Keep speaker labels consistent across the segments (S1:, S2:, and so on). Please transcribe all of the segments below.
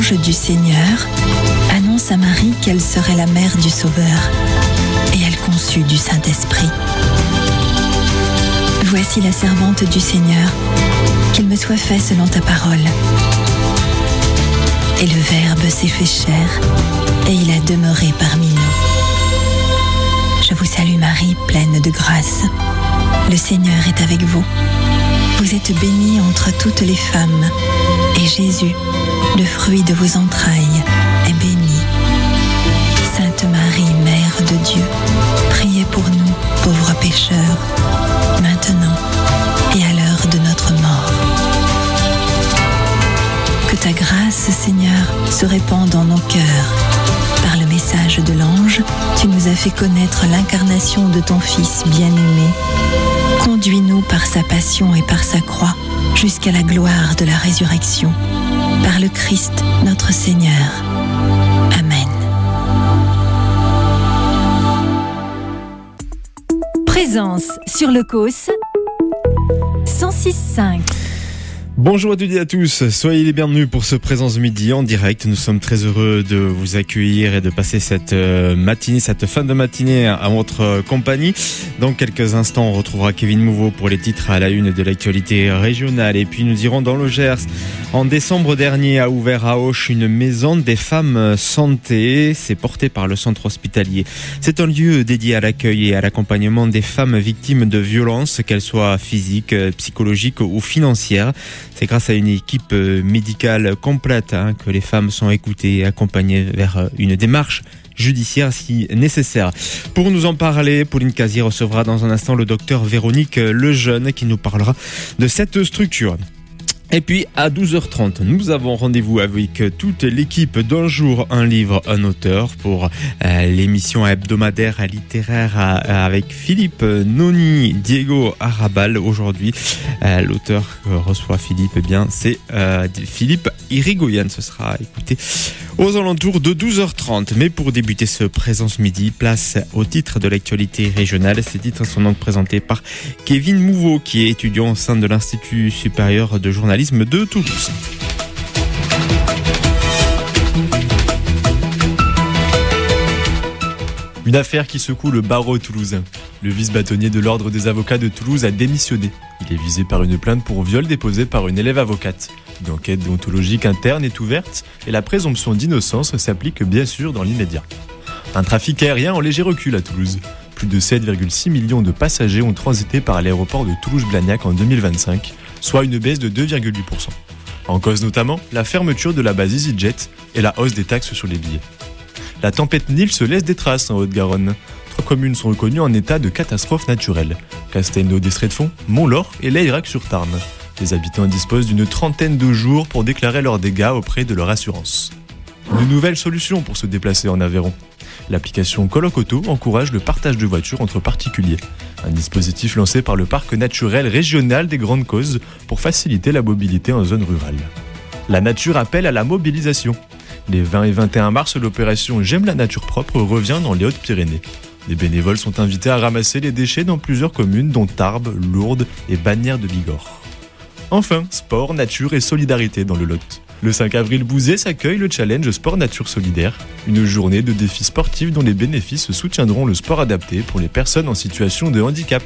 S1: l'ange du Seigneur annonce à Marie qu'elle serait la mère du Sauveur, et elle conçut du Saint-Esprit. Voici la servante du Seigneur, qu'il me soit fait selon ta parole. Et le Verbe s'est fait chair, et il a demeuré parmi nous. Je vous salue Marie, pleine de grâce. Le Seigneur est avec vous. Vous êtes bénie entre toutes les femmes, et Jésus, le fruit de vos entrailles, est béni. Sainte Marie, Mère de Dieu, priez pour nous, pauvres pécheurs, maintenant et à l'heure de notre mort. Que ta grâce, Seigneur, se répande dans nos cœurs. Par le message de l'ange, tu nous as fait connaître l'incarnation de ton Fils bien-aimé. Conduis-nous par sa passion et par sa croix jusqu'à la gloire de la résurrection. Par le Christ, notre Seigneur. Amen.
S2: Présence sur le COS 106.5.
S3: Bonjour à toutes et à tous, soyez les bienvenus pour ce Présence Midi en direct. Nous sommes très heureux de vous accueillir et de passer cette matinée, cette fin de matinée à votre compagnie. Dans quelques instants, on retrouvera Kevin Mouveau pour les titres à la une de l'actualité régionale. Et puis nous irons dans le Gers. En décembre dernier a ouvert à Auch une maison des femmes santé. C'est porté par le centre hospitalier. C'est un lieu dédié à l'accueil et à l'accompagnement des femmes victimes de violences, qu'elles soient physiques, psychologiques ou financières. C'est grâce à une équipe médicale complète que les femmes sont écoutées et accompagnées vers une démarche judiciaire si nécessaire. Pour nous en parler, Pauline Casier recevra dans un instant le docteur Véronique Lejeune qui nous parlera de cette structure. Et puis à 12h30, nous avons rendez-vous avec toute l'équipe d'Un jour, un livre, un auteur pour l'émission hebdomadaire littéraire avec Philippe Noni, Diego Arrabal. Aujourd'hui, l'auteur que reçoit Philippe, eh bien, c'est Philippe Irigoyen. Ce sera écouté aux alentours de 12h30. Mais pour débuter ce Présence Midi, place au titre de l'actualité régionale. Ces titres sont donc présentés par Kevin Mouveau, qui est étudiant au sein de l'Institut supérieur de journalisme de Toulouse.
S4: Une affaire qui secoue le barreau toulousain. Le vice-bâtonnier de l'Ordre des avocats de Toulouse a démissionné. Il est visé par une plainte pour viol déposée par une élève avocate. Une enquête déontologique interne est ouverte et la présomption d'innocence s'applique bien sûr dans l'immédiat. Un trafic aérien en léger recul à Toulouse. Plus de 7,6 millions de passagers ont transité par l'aéroport de Toulouse-Blagnac en 2025, soit une baisse de 2,8%. En cause notamment la fermeture de la base EasyJet et la hausse des taxes sur les billets. La tempête Nil se laisse des traces en Haute-Garonne. 3 communes sont reconnues en état de catastrophe naturelle. Castelnau d'Estréfonds, Mont-Laure et Layrac-sur-Tarn. Les habitants disposent d'une trentaine de jours pour déclarer leurs dégâts auprès de leur assurance. Une nouvelle solution pour se déplacer en Aveyron. L'application Coloc Auto encourage le partage de voitures entre particuliers. Un dispositif lancé par le parc naturel régional des Grandes Causes pour faciliter la mobilité en zone rurale. La nature appelle à la mobilisation. Les 20 et 21 mars, l'opération J'aime la nature propre revient dans les Hautes-Pyrénées. Les bénévoles sont invités à ramasser les déchets dans plusieurs communes dont Tarbes, Lourdes et Bagnères de Bigorre. Enfin, sport, nature et solidarité dans le Lot. Le 5 avril, Bouzet s'accueille le challenge Sport Nature Solidaire, une journée de défis sportifs dont les bénéfices soutiendront le sport adapté pour les personnes en situation de handicap.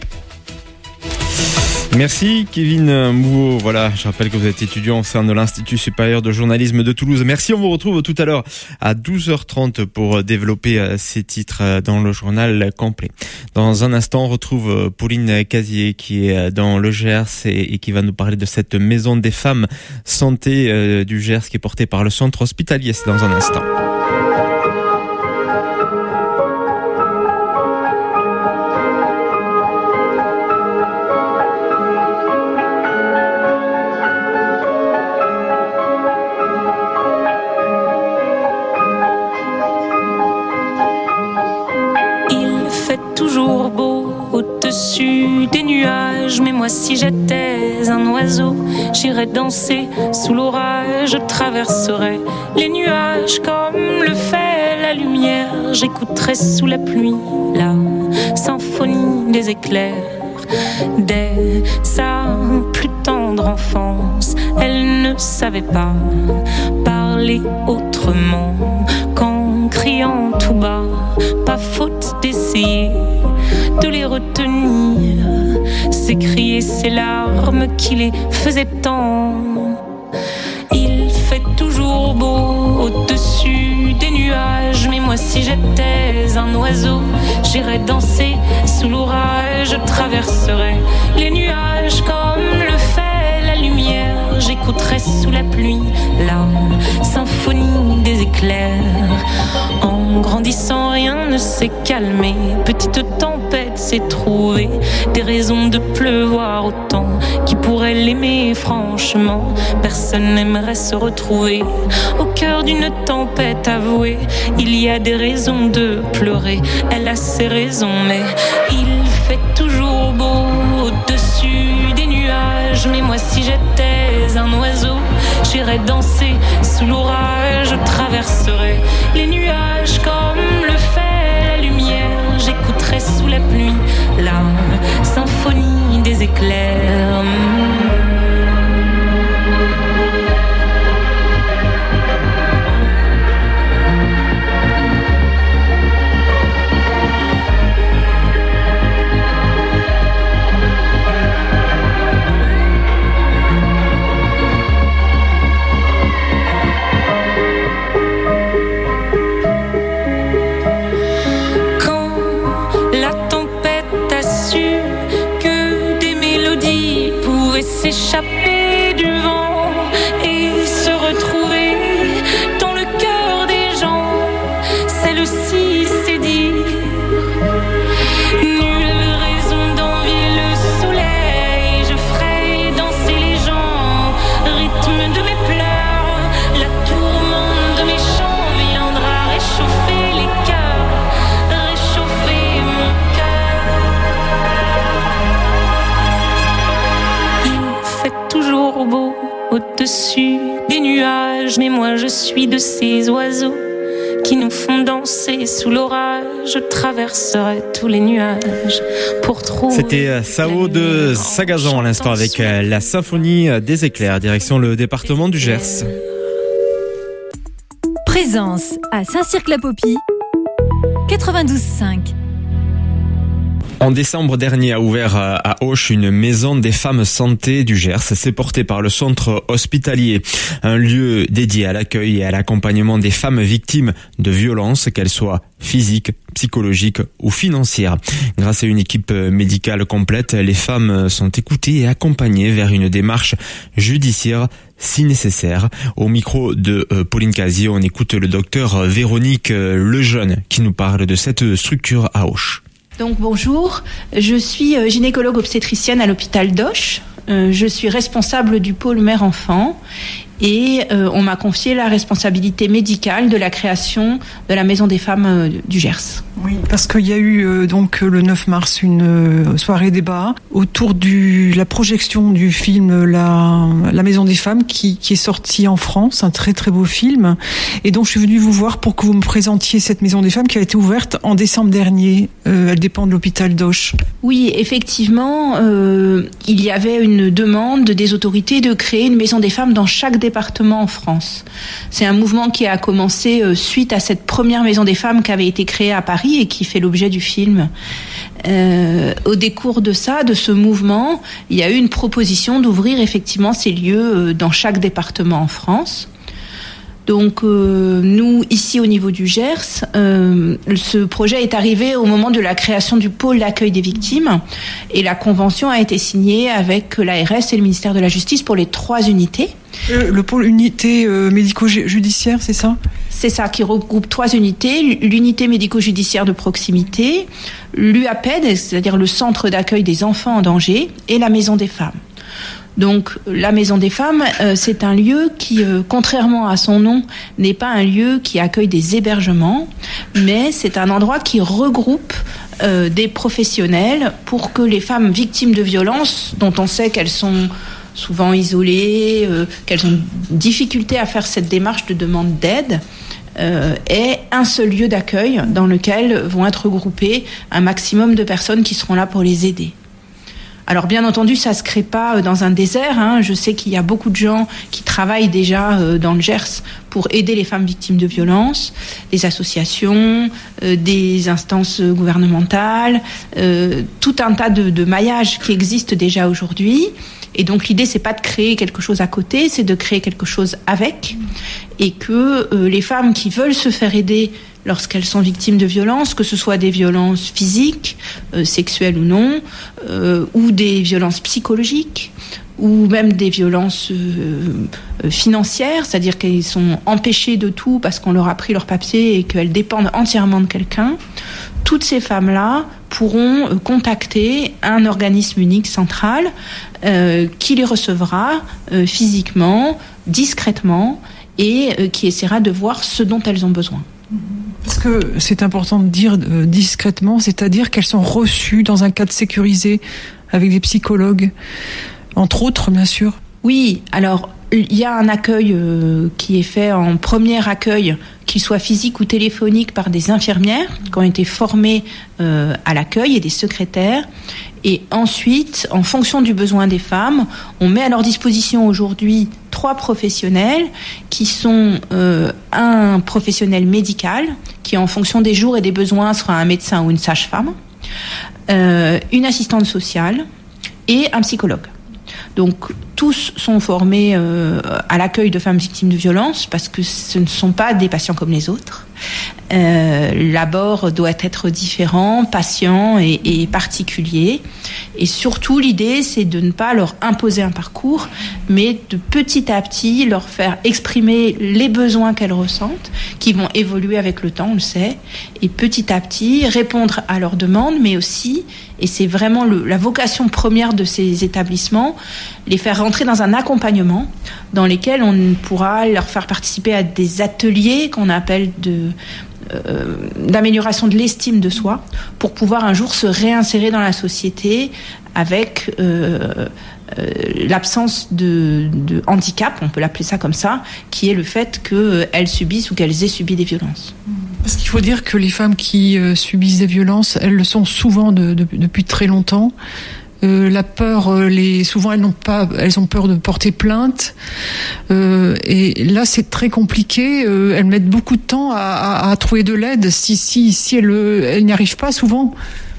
S3: Merci Kevin Mouveau. Voilà, je rappelle que vous êtes étudiant au sein de l'Institut supérieur de journalisme de Toulouse. Merci, on vous retrouve tout à l'heure à 12h30 pour développer ces titres dans le journal complet. Dans un instant, on retrouve Pauline Casier qui est dans le Gers et qui va nous parler de cette maison des femmes santé du Gers qui est portée par le centre hospitalier. C'est dans un instant.
S5: Toujours beau au-dessus des nuages, mais moi si j'étais un oiseau, j'irais danser sous l'orage, je traverserais les nuages comme le fait la lumière, j'écouterais sous la pluie la symphonie des éclairs. Dès sa plus tendre enfance, elle ne savait pas parler parler autrement qu'en criant tout bas. Pas faute d'essayer de les retenir. C'est crier ces larmes qui les faisaient tant. Il fait toujours beau au-dessus des nuages, mais moi si j'étais un oiseau, j'irais danser sous l'orage, je traverserais les nuages comme le fait la lumière. J'écouterais sous la pluie la symphonie des éclairs. En grandissant, rien ne s'est calmé. Petite tempête s'est trouvée, des raisons de pleuvoir autant. Qui pourrait l'aimer franchement? Personne n'aimerait se retrouver au cœur d'une tempête avouée. Il y a des raisons de pleurer, elle a ses raisons, mais il fait toujours beau au-dessus des nuages. Mais moi si j'étais un oiseau, j'irais danser sous l'orage, je traverserais les nuages comme le fait la lumière. J'écouterais sous la pluie la symphonie des éclairs. S'échapper du vent et se retrouver dans le cœur des gens, celle-ci c'est dire. Nulle raison d'envier le soleil, je ferai danser les gens, rythme de mes pleurs, la tourmente de mes chants viendra réchauffer les cœurs, réchauffer mon cœur. Toujours beau au-dessus des nuages, mais moi je suis de ces oiseaux qui nous font danser sous l'orage. Je traverserai tous les nuages pour trouver.
S3: C'était Sao de Sagazan à l'instant avec la symphonie des éclairs, direction le département du Gers.
S2: Présence à Saint-Cirque-la-Popie, 92.5.
S3: En décembre dernier a ouvert à Auch une maison des femmes santé du Gers. C'est porté par le centre hospitalier, un lieu dédié à l'accueil et à l'accompagnement des femmes victimes de violences, qu'elles soient physiques, psychologiques ou financières. Grâce à une équipe médicale complète, les femmes sont écoutées et accompagnées vers une démarche judiciaire si nécessaire. Au micro de Pauline Casier, on écoute le docteur Véronique Lejeune qui nous parle de cette structure à Auch.
S6: Donc bonjour, je suis gynécologue obstétricienne à l'hôpital d'Auch. Je suis responsable du pôle mère-enfant et on m'a confié la responsabilité médicale de la création de la Maison des femmes du Gers.
S7: Oui, parce qu'il y a eu donc le 9 mars une soirée débat autour de la projection du film La Maison des femmes qui est sorti en France, un très très beau film. Et donc je suis venue vous voir pour que vous me présentiez cette Maison des femmes qui a été ouverte en décembre dernier. Elle dépend de l'hôpital d'Auch.
S6: Oui, effectivement, il y avait une demande des autorités de créer une Maison des femmes dans chaque département en France. C'est un mouvement qui a commencé suite à cette première Maison des femmes qui avait été créée à Paris et qui fait l'objet du film. Au décours de ce mouvement, il y a eu une proposition d'ouvrir effectivement ces lieux dans chaque département en France. Donc nous, ici au niveau du Gers, ce projet est arrivé au moment de la création du pôle d'accueil des victimes et la convention a été signée avec l'ARS et le ministère de la Justice pour les 3 unités.
S7: Le pôle unité médico-judiciaire, c'est ça ?
S6: C'est ça, qui regroupe 3 unités, l'unité médico-judiciaire de proximité, l'UAPED, c'est-à-dire le centre d'accueil des enfants en danger, et la Maison des femmes. Donc la Maison des femmes, c'est un lieu qui, contrairement à son nom, n'est pas un lieu qui accueille des hébergements, mais c'est un endroit qui regroupe des professionnels pour que les femmes victimes de violences, dont on sait qu'elles sont souvent isolées, qu'elles ont difficulté à faire cette démarche de demande d'aide, aient un seul lieu d'accueil dans lequel vont être regroupées un maximum de personnes qui seront là pour les aider. Alors bien entendu, ça se crée pas dans un désert, hein. Je sais qu'il y a beaucoup de gens qui travaillent déjà dans le Gers pour aider les femmes victimes de violences, des associations, des instances gouvernementales, tout un tas de maillages qui existent déjà aujourd'hui. Et donc l'idée, c'est pas de créer quelque chose à côté, c'est de créer quelque chose avec, et que les femmes qui veulent se faire aider lorsqu'elles sont victimes de violences, que ce soit des violences physiques, sexuelles ou non, ou des violences psychologiques, ou même des violences financières, c'est-à-dire qu'elles sont empêchées de tout parce qu'on leur a pris leur papier et qu'elles dépendent entièrement de quelqu'un. Toutes ces femmes-là pourront contacter un organisme unique central qui les recevra physiquement, discrètement, et qui essaiera de voir ce dont elles ont besoin.
S7: Parce que c'est important de dire discrètement, c'est-à-dire qu'elles sont reçues dans un cadre sécurisé avec des psychologues, entre autres, bien sûr.
S6: Oui, alors il y a un accueil qui est fait en premier accueil, qu'il soit physique ou téléphonique, par des infirmières qui ont été formées à l'accueil et des secrétaires. Et ensuite, en fonction du besoin des femmes, on met à leur disposition aujourd'hui 3 professionnels qui sont un professionnel médical qui, en fonction des jours et des besoins, sera un médecin ou une sage-femme, une assistante sociale et un psychologue. Donc tous sont formés à l'accueil de femmes victimes de violences parce que ce ne sont pas des patients comme les autres. L'abord doit être différent, patient et particulier. Et surtout, l'idée, c'est de ne pas leur imposer un parcours, mais de petit à petit leur faire exprimer les besoins qu'elles ressentent, qui vont évoluer avec le temps, on le sait, et petit à petit répondre à leurs demandes, mais aussi, et c'est vraiment la vocation première de ces établissements, les faire rentrer dans un accompagnement dans lesquels on pourra leur faire participer à des ateliers qu'on appelle d'amélioration de l'estime de soi, pour pouvoir un jour se réinsérer dans la société avec l'absence de handicap, on peut l'appeler ça comme ça, qui est le fait qu'elles subissent ou qu'elles aient subi des violences.
S7: Parce qu'il faut dire que les femmes qui subissent des violences, elles le sont souvent depuis très longtemps. La peur, souvent elles ont peur de porter plainte, et là c'est très compliqué. Elles mettent beaucoup de temps à trouver de l'aide si elles n'y arrivent pas souvent.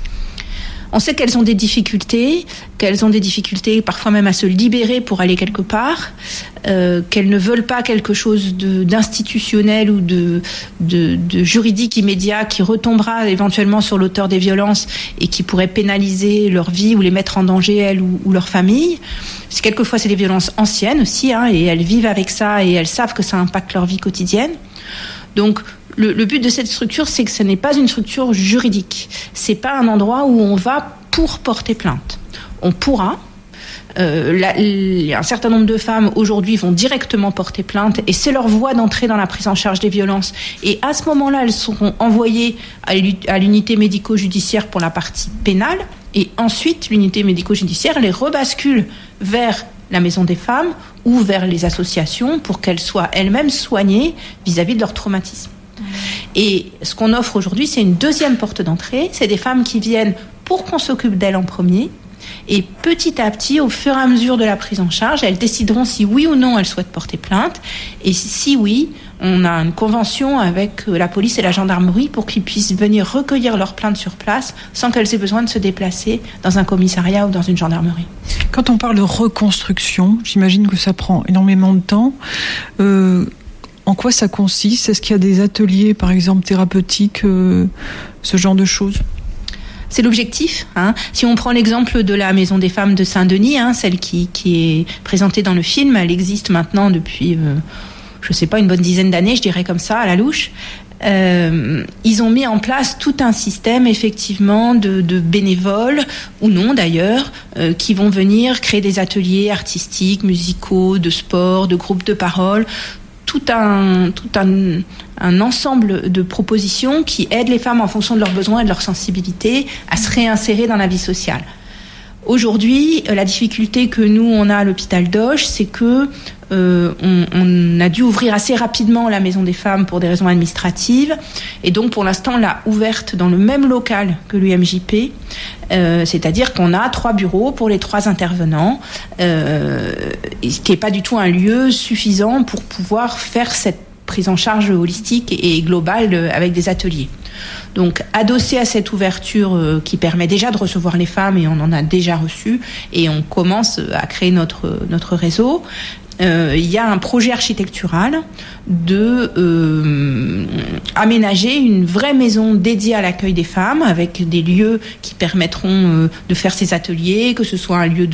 S6: On sait qu'elles ont des difficultés parfois même à se libérer pour aller quelque part, qu'elles ne veulent pas quelque chose d'institutionnel ou de juridique immédiat qui retombera éventuellement sur l'auteur des violences et qui pourrait pénaliser leur vie ou les mettre en danger, elles ou leur famille. Quelquefois c'est des violences anciennes aussi, hein, et elles vivent avec ça et elles savent que ça impacte leur vie quotidienne. Donc le but de cette structure, c'est que ce n'est pas une structure juridique. C'est pas un endroit où on va pour porter plainte. On pourra. Un certain nombre de femmes aujourd'hui vont directement porter plainte et c'est leur voie d'entrée dans la prise en charge des violences. Et à ce moment-là, elles seront envoyées à l'unité médico-judiciaire pour la partie pénale. Et ensuite, l'unité médico-judiciaire les rebascule vers la maison des femmes ou vers les associations pour qu'elles soient elles-mêmes soignées vis-à-vis de leur traumatisme. Et ce qu'on offre aujourd'hui, c'est une deuxième porte d'entrée. C'est des femmes qui viennent pour qu'on s'occupe d'elles en premier. Et petit à petit, au fur et à mesure de la prise en charge, elles décideront si oui ou non elles souhaitent porter plainte. Et si oui, on a une convention avec la police et la gendarmerie pour qu'ils puissent venir recueillir leurs plaintes sur place sans qu'elles aient besoin de se déplacer dans un commissariat ou dans une gendarmerie.
S7: Quand on parle de reconstruction, j'imagine que ça prend énormément de temps. En quoi ça consiste ? Est-ce qu'il y a des ateliers, par exemple, thérapeutiques, ce genre de choses ?
S6: C'est l'objectif. Hein. Si on prend l'exemple de la Maison des Femmes de Saint-Denis, celle qui est présentée dans le film, elle existe maintenant depuis, une bonne dizaine d'années, je dirais comme ça, à la louche. Ils ont mis en place tout un système, effectivement, de bénévoles, ou non d'ailleurs, qui vont venir créer des ateliers artistiques, musicaux, de sport, de groupes de parole, tout un ensemble de propositions qui aident les femmes en fonction de leurs besoins et de leurs sensibilités à se réinsérer dans la vie sociale. Aujourd'hui, la difficulté que nous, on a à l'hôpital d'Auch, c'est que on a a dû ouvrir assez rapidement la Maison des Femmes pour des raisons administratives. Et donc, pour l'instant, on l'a ouverte dans le même local que l'UMJP. C'est-à-dire qu'on a 3 bureaux pour les 3 intervenants, ce qui n'est pas du tout un lieu suffisant pour pouvoir faire cette prise en charge holistique et globale avec des ateliers. Donc, adossé à cette ouverture qui permet déjà de recevoir les femmes, et on en a déjà reçu, et on commence à créer notre réseau, il y a un projet architectural de aménager une vraie maison dédiée à l'accueil des femmes, avec des lieux qui permettront de faire ces ateliers, que ce soit un lieu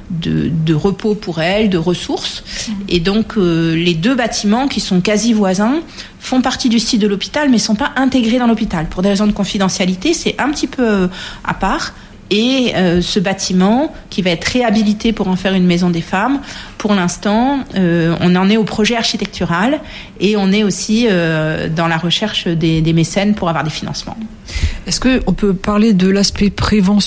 S6: de repos pour elles, de ressources. Et donc les 2 bâtiments qui sont quasi voisins font partie du site de l'hôpital, mais ne sont pas intégrés dans l'hôpital. Pour des raisons de confidentialité, c'est un petit peu à part. Et ce bâtiment, qui va être réhabilité pour en faire une maison des femmes, pour l'instant, on en est au projet architectural, et on est aussi dans la recherche des mécènes pour avoir des financements.
S7: Est-ce qu'on peut parler de l'aspect prévention ?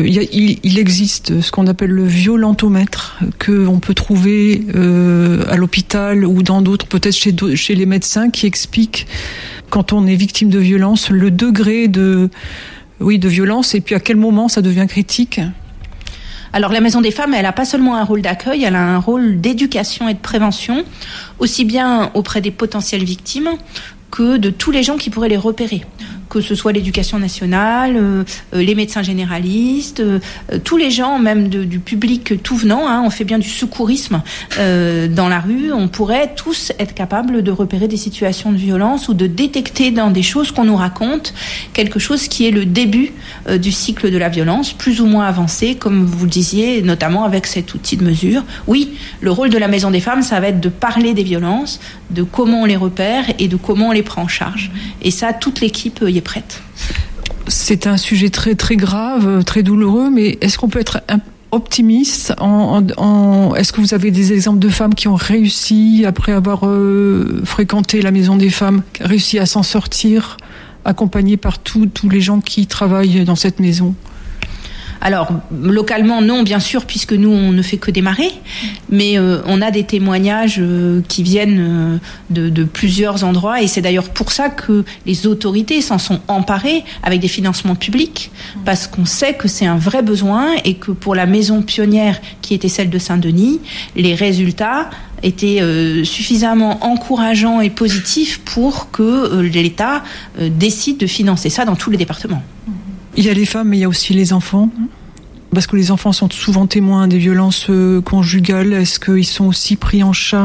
S7: Il existe ce qu'on appelle le violentomètre, qu'on peut trouver à l'hôpital ou dans d'autres, peut-être chez les médecins, qui explique, quand on est victime de violence, le degré de violence, et puis à quel moment ça devient critique.
S6: Alors la Maison des Femmes, elle n'a pas seulement un rôle d'accueil, elle a un rôle d'éducation et de prévention, aussi bien auprès des potentielles victimes que de tous les gens qui pourraient les repérer, que ce soit l'éducation nationale, les médecins généralistes, tous les gens, même du public tout venant, on fait bien du secourisme dans la rue, on pourrait tous être capables de repérer des situations de violence ou de détecter dans des choses qu'on nous raconte quelque chose qui est le début du cycle de la violence, plus ou moins avancé, comme vous le disiez, notamment avec cet outil de mesure. Oui, le rôle de la Maison des Femmes, ça va être de parler des violences, de comment on les repère et de comment on les prend en charge. Et ça, toute l'équipe y est prête.
S7: C'est un sujet très très grave, très douloureux, mais est-ce qu'on peut être optimiste est-ce que vous avez des exemples de femmes qui ont réussi, après avoir fréquenté la Maison des Femmes, réussi à s'en sortir, accompagnées par tous les gens qui travaillent dans cette maison ?
S6: Alors, localement, non, bien sûr, puisque nous, on ne fait que démarrer. Mais on a des témoignages qui viennent de plusieurs endroits. Et c'est d'ailleurs pour ça que les autorités s'en sont emparées avec des financements publics. Parce qu'on sait que c'est un vrai besoin et que pour la maison pionnière, qui était celle de Saint-Denis, les résultats étaient suffisamment encourageants et positifs pour que l'État décide de financer ça dans tous les départements.
S7: Il y a les femmes, mais il y a aussi les enfants. Parce que les enfants sont souvent témoins des violences conjugales. Est-ce qu'ils sont aussi pris en charge ?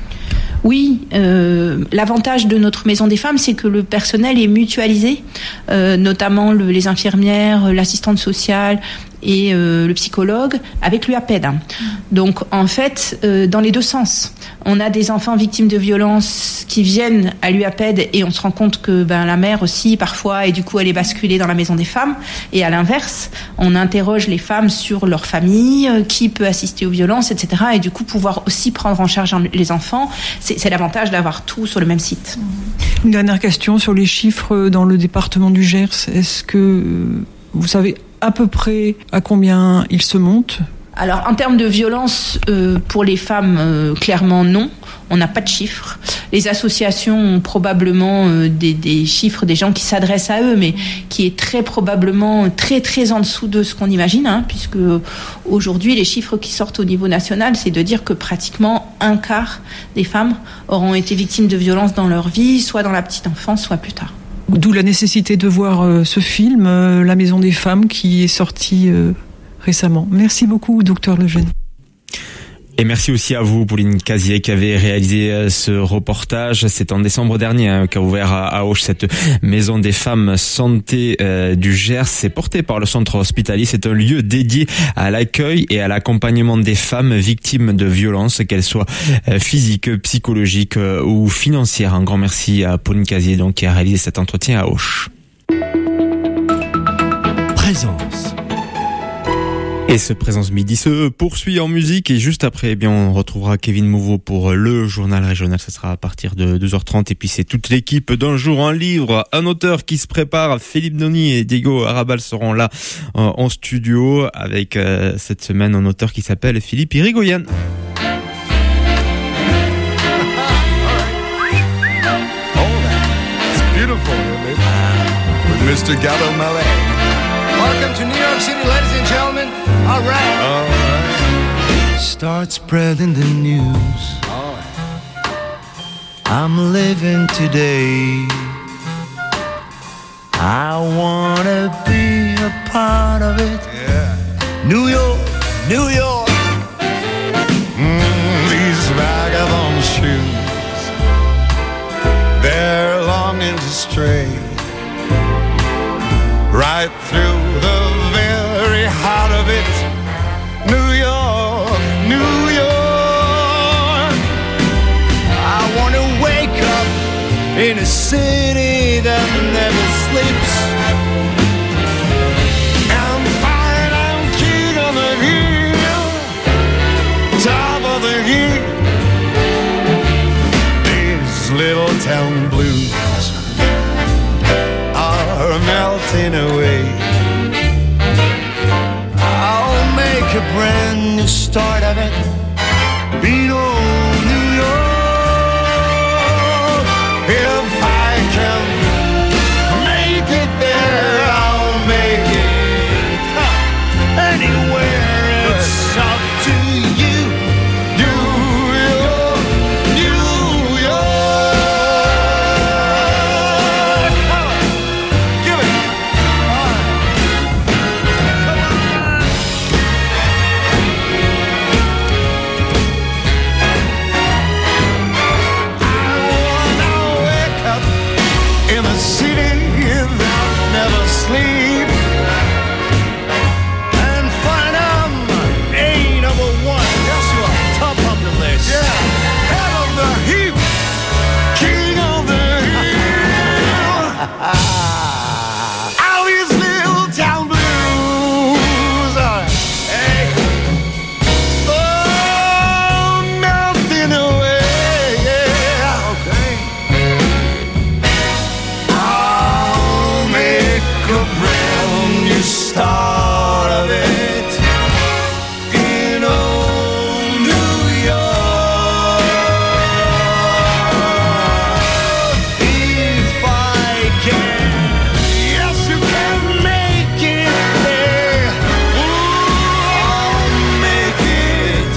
S6: Oui, l'avantage de notre Maison des Femmes, c'est que le personnel est mutualisé, notamment les infirmières, l'assistante sociale et le psychologue avec l'UAPED. Donc en fait, dans les 2 sens, on a des enfants victimes de violences qui viennent à l'UAPED et on se rend compte que la mère aussi parfois, et du coup elle est basculée dans la Maison des Femmes. Et à l'inverse, on interroge les femmes sur leur famille, qui peut assister aux violences, etc. Et du coup pouvoir aussi prendre en charge les enfants. C'est l'avantage d'avoir tout sur le même site.
S7: Une dernière question sur les chiffres dans le département du Gers. Est-ce que vous savez à peu près à combien ils se montent ?
S6: Alors, en termes de violence pour les femmes, clairement non. On n'a pas de chiffres. Les associations ont probablement des chiffres des gens qui s'adressent à eux, mais qui est très probablement très très en dessous de ce qu'on imagine, puisque aujourd'hui les chiffres qui sortent au niveau national, c'est de dire que pratiquement 1/4 des femmes auront été victimes de violences dans leur vie, soit dans la petite enfance, soit plus tard.
S7: D'où la nécessité de voir ce film, La Maison des Femmes, qui est sorti récemment. Merci beaucoup, Dr Lejeune.
S3: Et merci aussi à vous, Pauline Casier, qui avait réalisé ce reportage. C'est en décembre dernier qu'a ouvert à Auch cette Maison des Femmes Santé du Gers. C'est porté par le centre hospitalier. C'est un lieu dédié à l'accueil et à l'accompagnement des femmes victimes de violences, qu'elles soient physiques, psychologiques ou financières. Un grand merci à Pauline Casier, donc, qui a réalisé cet entretien à Auch.
S8: Présence.
S3: Et ce Présence Midi se poursuit en musique, et juste après, on retrouvera Kevin Mouveau pour le journal régional. Ça sera à partir de 2h30. Et puis c'est toute l'équipe d'Un jour un livre, un auteur qui se prépare. Philippe Noni et Diego Arabal seront là en studio avec cette semaine un auteur qui s'appelle Philippe Irigoyen.
S8: Mr. Gallo Mallet. Welcome to New York City, ladies and gentlemen. All right. All right. Start spreading the news. All right. I'm living today. I wanna be a part of it. Yeah. New York, New York. These vagabond shoes, they're longing to stray right through the very heart of it. New York, New York. I wanna wake up in a city that never sleeps. I'm fine, I'm king of the hill, top of the heap. These little town blues are melting away. I'll make a brand new start of it. Beat on New York. If I can make it there, I'll make it anywhere. It's up to you. New York, New York. Come on, give it. All right. Come on. I wanna wake up in a city that never sleeps and find I'm A number one. Yes, you are. Top of the list. Yeah. Head of the heap. King of the hill. All these little town blues are, hey, oh, melting away. Yeah. Okay. I'll make a brand new start of it in old New York. If I can, yes, you can make it there. I'll make it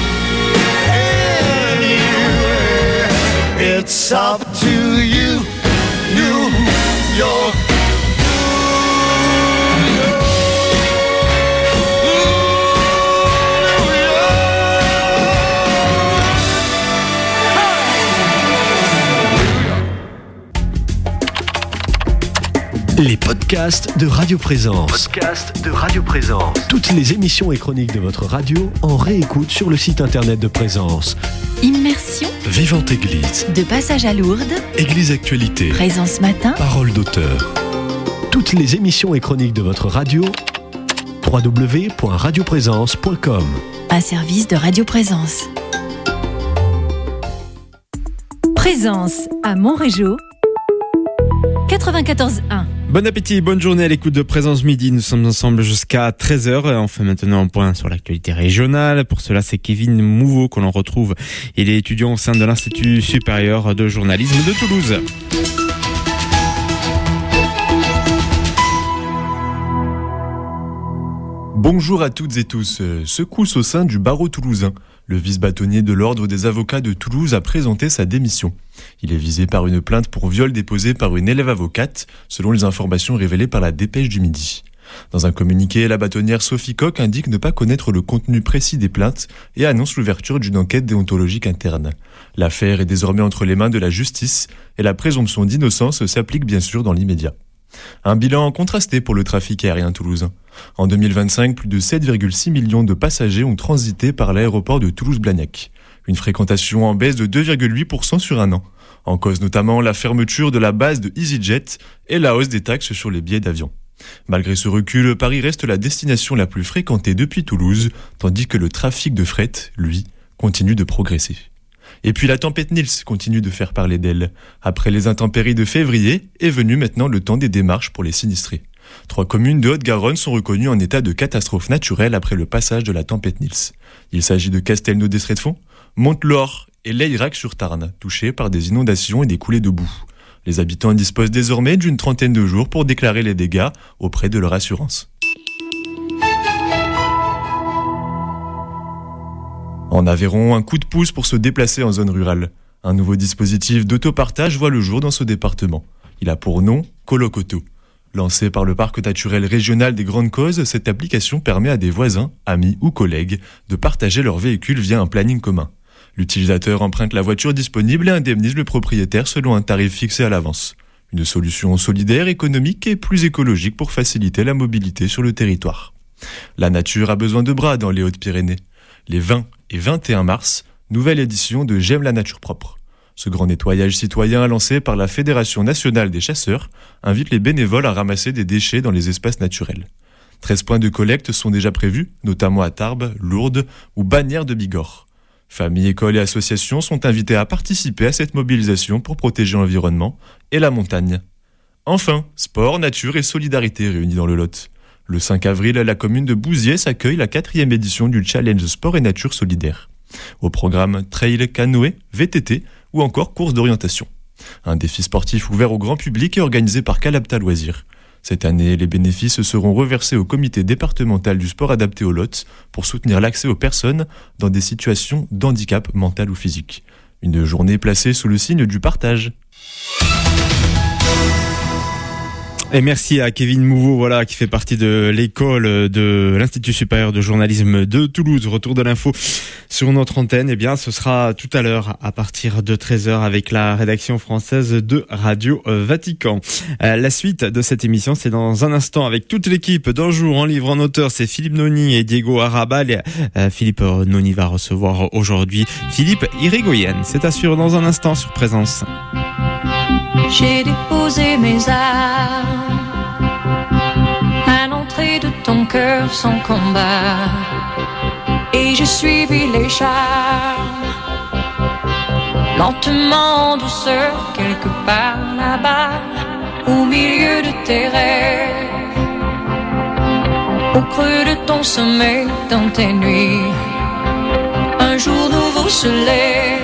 S8: anywhere. It's up to you, New York.
S9: Les podcasts de Radio Présence. Toutes les émissions et chroniques de votre radio en réécoute sur le site internet de Présence.
S1: Immersion,
S9: Vivante Église,
S1: de passage à Lourdes,
S9: Église Actualité,
S1: Présence Matin,
S9: Parole d'auteur. Toutes les émissions et chroniques de votre radio, www.radioprésence.com.
S1: un service de Radio Présence.
S2: Présence à Montrégeau, 94.1.
S3: Bon appétit, bonne journée à l'écoute de Présence Midi. Nous sommes ensemble jusqu'à 13h. On fait maintenant un point sur l'actualité régionale. Pour cela, c'est Kevin Mouveau qu'on en retrouve. Il est étudiant au sein de l'Institut supérieur de journalisme de Toulouse.
S4: Bonjour à toutes et tous. Secousse au sein du barreau toulousain. Le vice-bâtonnier de l'Ordre des avocats de Toulouse a présenté sa démission. Il est visé par une plainte pour viol déposée par une élève avocate, selon les informations révélées par la Dépêche du Midi. Dans un communiqué, la bâtonnière Sophie Coq indique ne pas connaître le contenu précis des plaintes et annonce l'ouverture d'une enquête déontologique interne. L'affaire est désormais entre les mains de la justice et la présomption d'innocence s'applique bien sûr dans l'immédiat. Un bilan contrasté pour le trafic aérien toulousain. En 2025, plus de 7,6 millions de passagers ont transité par l'aéroport de Toulouse-Blagnac. Une fréquentation en baisse de 2,8% sur un an. En cause notamment la fermeture de la base de EasyJet et la hausse des taxes sur les billets d'avion. Malgré ce recul, Paris reste la destination la plus fréquentée depuis Toulouse, tandis que le trafic de fret, lui, continue de progresser. Et puis la tempête Nils continue de faire parler d'elle. Après les intempéries de février, est venu maintenant le temps des démarches pour les sinistrés. 3 communes de Haute-Garonne sont reconnues en état de catastrophe naturelle après le passage de la tempête Nils. Il s'agit de Castelnau-d'Estréfond, Monte-Laure et Leirac-sur-Tarn, touchés par des inondations et des coulées de boue. Les habitants disposent désormais d'une 30aine de jours pour déclarer les dégâts auprès de leur assurance. En Aveyron, un coup de pouce pour se déplacer en zone rurale. Un nouveau dispositif d'autopartage voit le jour dans ce département. Il a pour nom Coloc Auto. Lancé par le Parc naturel régional des Grandes Causes, cette application permet à des voisins, amis ou collègues de partager leur véhicule via un planning commun. L'utilisateur emprunte la voiture disponible et indemnise le propriétaire selon un tarif fixé à l'avance. Une solution solidaire, économique et plus écologique pour faciliter la mobilité sur le territoire. La nature a besoin de bras dans les Hautes-Pyrénées. Les 20 et 21 mars, nouvelle édition de J'aime la nature propre. Ce grand nettoyage citoyen lancé par la Fédération nationale des chasseurs invite les bénévoles à ramasser des déchets dans les espaces naturels. 13 points de collecte sont déjà prévus, notamment à Tarbes, Lourdes ou Bagnères de Bigorre. Familles, écoles et associations sont invités à participer à cette mobilisation pour protéger l'environnement et la montagne. Enfin, sport, nature et solidarité réunis dans le Lot. Le 5 avril, la commune de Bouziers s'accueille la 4e édition du Challenge Sport et Nature Solidaire. Au programme trail, canoë, VTT ou encore course d'orientation. Un défi sportif ouvert au grand public et organisé par Calapta Loisirs. Cette année, les bénéfices seront reversés au comité départemental du sport adapté au Lot pour soutenir l'accès aux personnes dans des situations d'handicap mental ou physique. Une journée placée sous le signe du partage.
S3: Et merci à Kevin Mouveau, qui fait partie de l'école de l'Institut supérieur de journalisme de Toulouse. Retour de l'info sur notre antenne. Ce sera tout à l'heure à partir de 13h avec la rédaction française de Radio Vatican. La suite de cette émission, c'est dans un instant avec toute l'équipe d'Un jour en livre en auteur. C'est Philippe Noni et Diego Arrabal. Philippe Noni va recevoir aujourd'hui Philippe Irigoyen. C'est assuré dans un instant sur Présence.
S5: J'ai déposé mes armes à l'entrée de ton cœur sans combat, et j'ai suivi les charmes lentement en douceur quelque part là-bas au milieu de tes rêves, au creux de ton sommeil, dans tes nuits. Un jour nouveau se lève,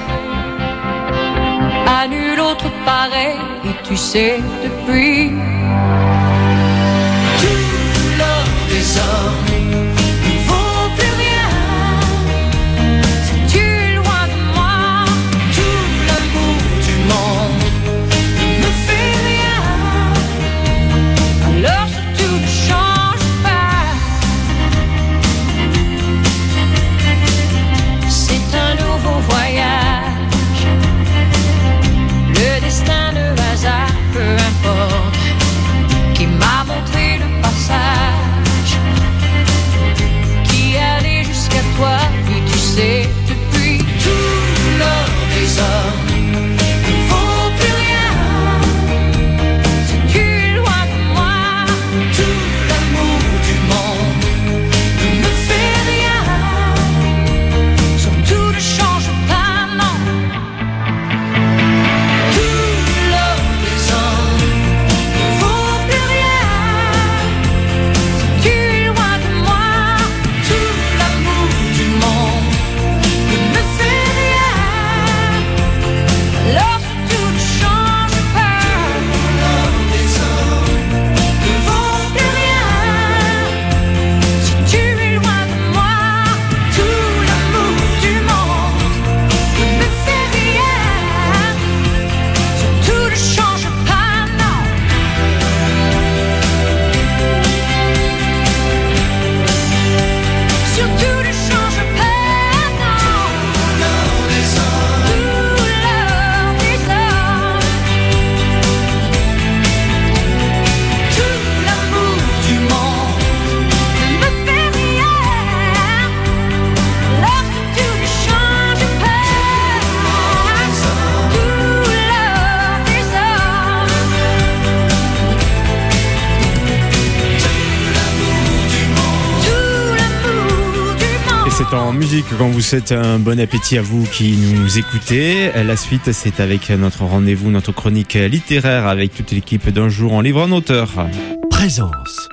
S5: à nul autre pareil, et tu sais depuis tout l'or des hommes ne vaut plus rien si tu es loin de moi. Tout l'amour du monde ne me fait rien, alors surtout ne change pas. C'est un nouveau voyage, le destin de hasard, peu importe, qui m'a montré le passage, qui allait jusqu'à toi, et tu sais depuis tout l'or des hommes ne vaut plus rien si tu es loin de moi. Tout l'amour du monde ne me fait rien, surtout ne change pas, non.
S3: En musique, quand vous souhaitez un bon appétit à vous qui nous écoutez. La suite, c'est avec notre rendez-vous, notre chronique littéraire avec toute l'équipe d'Un jour en livre en auteur.
S9: Présence.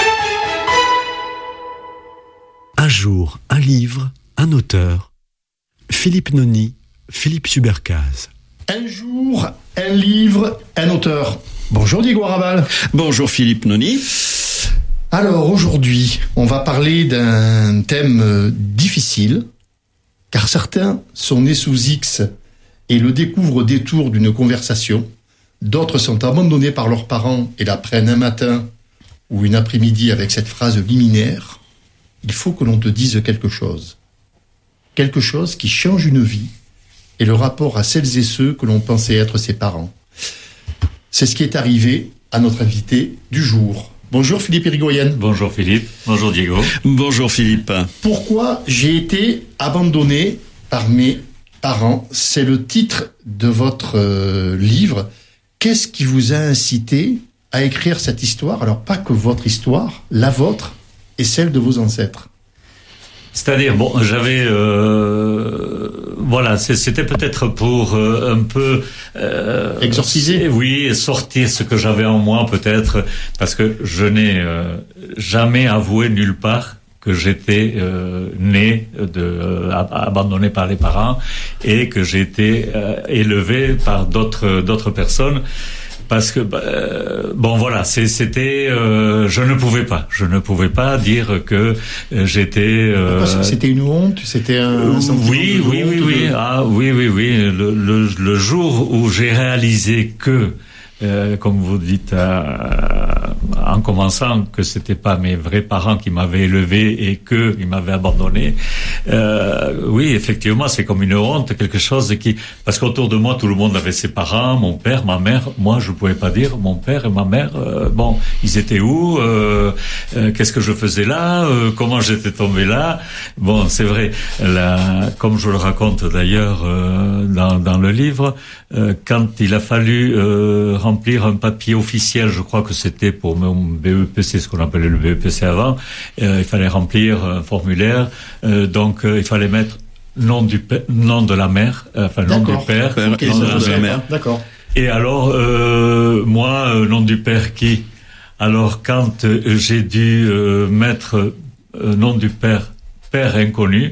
S9: Un jour, un livre, un auteur. Philippe Noni, Philippe Subercase.
S10: Un jour, un livre, un auteur. Bonjour Diego Arrabal.
S11: Bonjour Philippe Noni.
S10: Alors aujourd'hui, on va parler d'un thème difficile, car certains sont nés sous X et le découvrent au détour d'une conversation. D'autres sont abandonnés par leurs parents et l'apprennent un matin ou une après-midi avec cette phrase liminaire. Il faut que l'on te dise quelque chose. Quelque chose qui change une vie et le rapport à celles et ceux que l'on pensait être ses parents. C'est ce qui est arrivé à notre invité du jour. Bonjour Philippe Irigoyen.
S12: Bonjour Philippe. Bonjour Diego.
S11: Bonjour Philippe.
S10: Pourquoi j'ai été abandonné par mes parents? C'est le titre de votre livre. Qu'est-ce qui vous a incité à écrire cette histoire? Alors pas que votre histoire, la vôtre et celle de vos ancêtres.
S12: C'est-à-dire, bon, j'avais, voilà, c'était peut-être pour un peu
S10: exorciser.
S12: Oui, sortir ce que j'avais en moi, peut-être, parce que je n'ai jamais avoué nulle part que j'étais né abandonné par les parents et que j'ai été élevé par d'autres personnes. Parce que bon voilà, c'était je ne pouvais pas dire que j'étais
S10: c'était une honte, c'était un
S12: oui. Ah oui. Le jour où j'ai réalisé que comme vous dites en commençant, que c'était pas mes vrais parents qui m'avaient élevé et que ils m'avaient abandonné. Oui, effectivement, c'est comme une honte, quelque chose qui, parce qu'autour de moi tout le monde avait ses parents, mon père, ma mère. Moi, je pouvais pas dire mon père et ma mère. Bon, ils étaient où? Qu'est-ce que je faisais là? Comment j'étais tombé là? Bon, c'est vrai. Comme je le raconte d'ailleurs dans le livre, quand il a fallu remplir un papier officiel, je crois que c'était pour mon BEPC, ce qu'on appelait le BEPC avant, il fallait remplir un formulaire, donc il fallait mettre nom de la mère, enfin nom du père, nom de la mère.
S10: D'accord.
S12: Et alors, moi, nom du père qui? Alors quand j'ai dû mettre nom du père inconnu,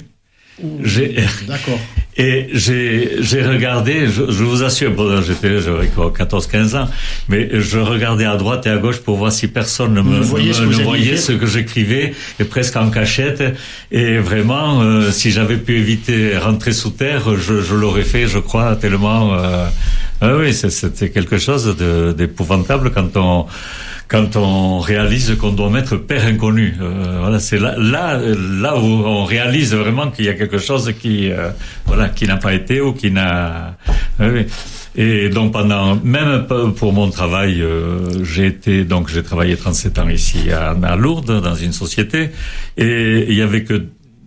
S10: D'accord.
S12: Et j'ai regardé, je vous assure, j'avais 14-15 ans, mais je regardais à droite et à gauche pour voir si personne ne voyait ce que j'écrivais, et presque en cachette. Et vraiment, si j'avais pu éviter rentrer sous terre, je l'aurais fait, je crois, tellement. Oui, c'était quelque chose d'épouvantable quand on réalise qu'on doit mettre père inconnu. Voilà, c'est là où on réalise vraiment qu'il y a quelque chose qui n'a pas été ou qui n'a. Oui. Et donc même pour mon travail, j'ai travaillé 37 ans ici à Lourdes dans une société, et il y avait que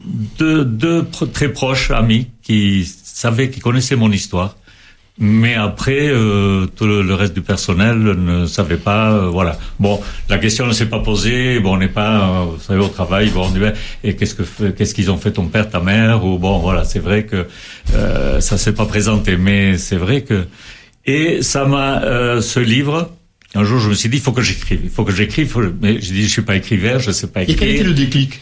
S12: deux très proches amis qui connaissaient mon histoire. Mais après, tout le reste du personnel ne savait pas, voilà. Bon, la question ne s'est pas posée. Bon, on n'est pas, vous savez, au travail. Bon, on dit, et qu'est-ce qu'ils ont fait ton père, ta mère, ou bon, voilà. C'est vrai que ça s'est pas présenté, mais c'est vrai que et ça m'a ce livre. Un jour, je me suis dit, il faut que j'écrive. Mais j'ai dit, je suis pas écrivain, je sais pas écrire.
S10: Et quel était le déclic?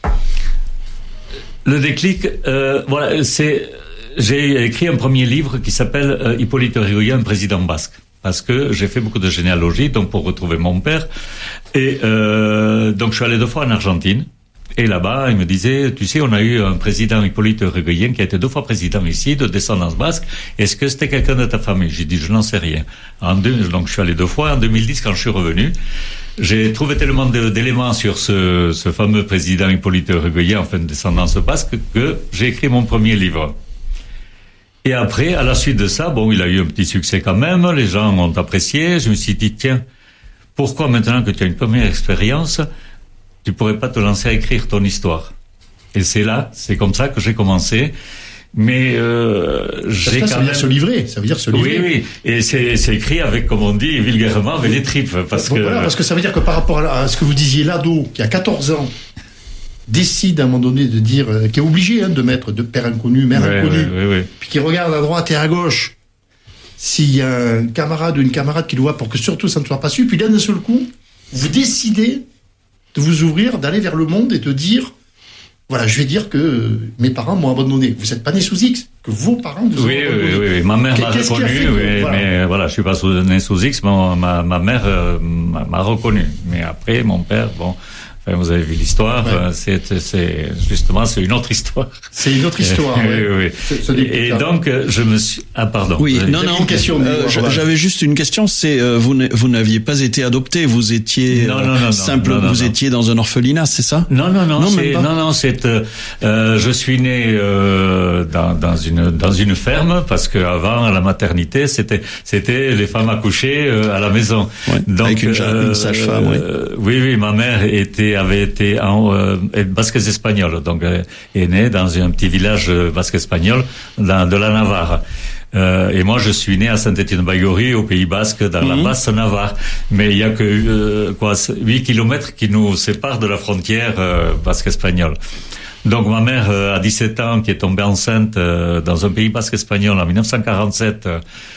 S12: Le déclic, voilà, j'ai écrit un premier livre qui s'appelle Hippolyte Irigoyen, président basque, parce que j'ai fait beaucoup de généalogie, donc pour retrouver mon père. Et donc je suis allé 2 fois en Argentine, et là-bas il me disait, tu sais, on a eu un président, Hippolyte Irigoyen, qui a été 2 fois président ici, de descendance basque. Est-ce que c'était quelqu'un de ta famille? J'ai dit, je n'en sais rien. Donc je suis allé 2 fois. En 2010, quand je suis revenu, j'ai trouvé tellement d'éléments sur ce fameux président Hippolyte Irigoyen, enfin de descendance basque, que j'ai écrit mon premier livre. Et après, à la suite de ça, bon, il a eu un petit succès quand même, les gens ont apprécié. Je me suis dit, tiens, pourquoi maintenant que tu as une première expérience, tu pourrais pas te lancer à écrire ton histoire? Et c'est comme ça que j'ai commencé. Mais j'ai
S10: ça veut dire se livrer, ça veut dire se livrer.
S12: Oui, et c'est écrit avec, comme on dit vulgairement, avec les tripes, parce
S10: que ça veut dire que par rapport à ce que vous disiez, l'ado qui a 14 ans décide à un moment donné de dire, qui est obligé de mettre de père inconnu, mère inconnue, puis qui regarde à droite et à gauche s'il y a un camarade ou une camarade qui le voit pour que surtout ça ne soit pas su, puis d'un seul coup, vous décidez de vous ouvrir, d'aller vers le monde et de dire, voilà, je vais dire que mes parents m'ont abandonné. Vous n'êtes pas né sous X, que vos parents vous ont abandonné.
S12: Oui. Ma mère m'a reconnu, mais voilà, je suis pas né sous X, mais ma mère m'a reconnu. Mais après, mon père, bon... Vous avez vu l'histoire, c'est justement c'est une autre histoire.
S10: C'est une autre histoire.
S12: Oui. Et donc je me suis pardon.
S11: Oui, non. J'avais juste une question. C'est vous n'aviez pas été adopté, vous étiez vous étiez dans un orphelinat, c'est ça?
S12: Non. Je suis né dans une ferme parce que avant la maternité c'était les femmes accouchées à la maison.
S11: Ouais, donc avec une sage-femme.
S12: Oui, ma mère avait été basque espagnole, donc est née dans un petit village basque espagnol de la Navarre. Et moi, je suis né à Saint-Étienne-de-Baïgorry, au Pays Basque, dans la basse Navarre. Mais il y a que 8 kilomètres qui nous séparent de la frontière basque espagnole. Donc ma mère, à 17 ans, qui est tombée enceinte dans un Pays Basque espagnol en 1947.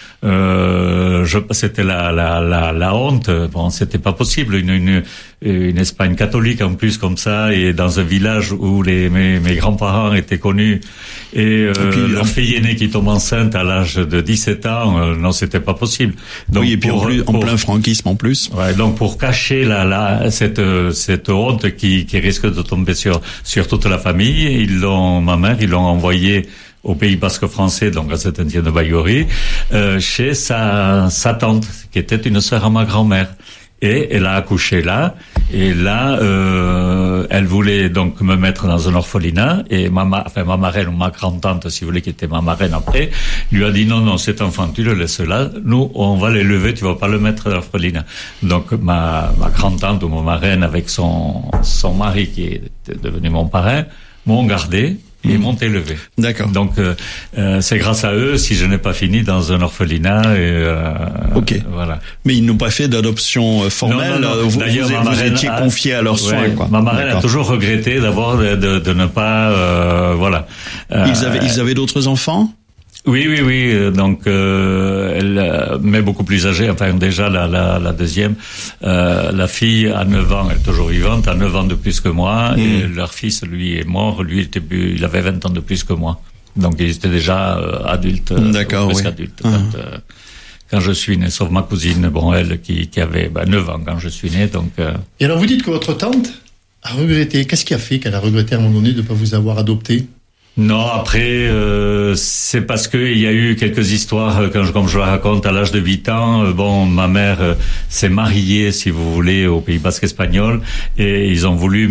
S12: C'était la honte. Bon, c'était pas possible. Une Espagne catholique en plus comme ça, et dans un village où mes grands-parents étaient connus, et leur fille aînée qui tombe enceinte à l'âge de 17 ans, non, c'était pas possible. Donc,
S11: oui, et puis en plein franquisme en plus.
S12: Ouais, donc pour cacher cette honte qui risque de tomber sur toute la famille, ma mère, ils l'ont envoyée au Pays Basque français, donc à Saint-Étienne-de-Baïgorry, chez sa tante, qui était une sœur à ma grand-mère. Et elle a accouché là, et là, elle voulait donc me mettre dans un orphelinat, et ma marraine, ou ma grand-tante, si vous voulez, qui était ma marraine après, lui a dit non, cet enfant, tu le laisses là, nous, on va l'élever, tu vas pas le mettre dans l'orphelinat. Donc, ma grand-tante ou ma marraine, avec son mari, qui était devenu mon parrain, m'ont gardé, et m'ont élevé.
S11: D'accord.
S12: Donc c'est grâce à eux si je n'ai pas fini dans un orphelinat.
S11: Ok.
S12: Voilà.
S11: Mais ils n'ont pas fait d'adoption formelle.
S12: Non.
S11: D'ailleurs, vous étiez confié à leurs soins. Quoi.
S12: Ma marraine a toujours regretté de ne pas voilà.
S11: Ils avaient d'autres enfants?
S12: Oui. Donc elle, mais beaucoup plus âgée. Enfin déjà la deuxième, la fille à 9 ans, elle est toujours vivante, a 9 ans de plus que moi, et leur fils, lui, est mort. Lui, il avait 20 ans de plus que moi. Donc il était déjà adulte, presque adulte. Quand je suis né, sauf ma cousine, elle qui avait 9 ans quand je suis né. Donc.
S10: Et alors vous dites que votre tante a regretté. Qu'est-ce qui a fait qu'elle a regretté à un moment donné de ne pas vous avoir adopté?
S12: Non, après, c'est parce que il y a eu quelques histoires, comme je la raconte, à l'âge de 8 ans, ma mère s'est mariée, si vous voulez, au Pays Basque espagnol, et ils ont voulu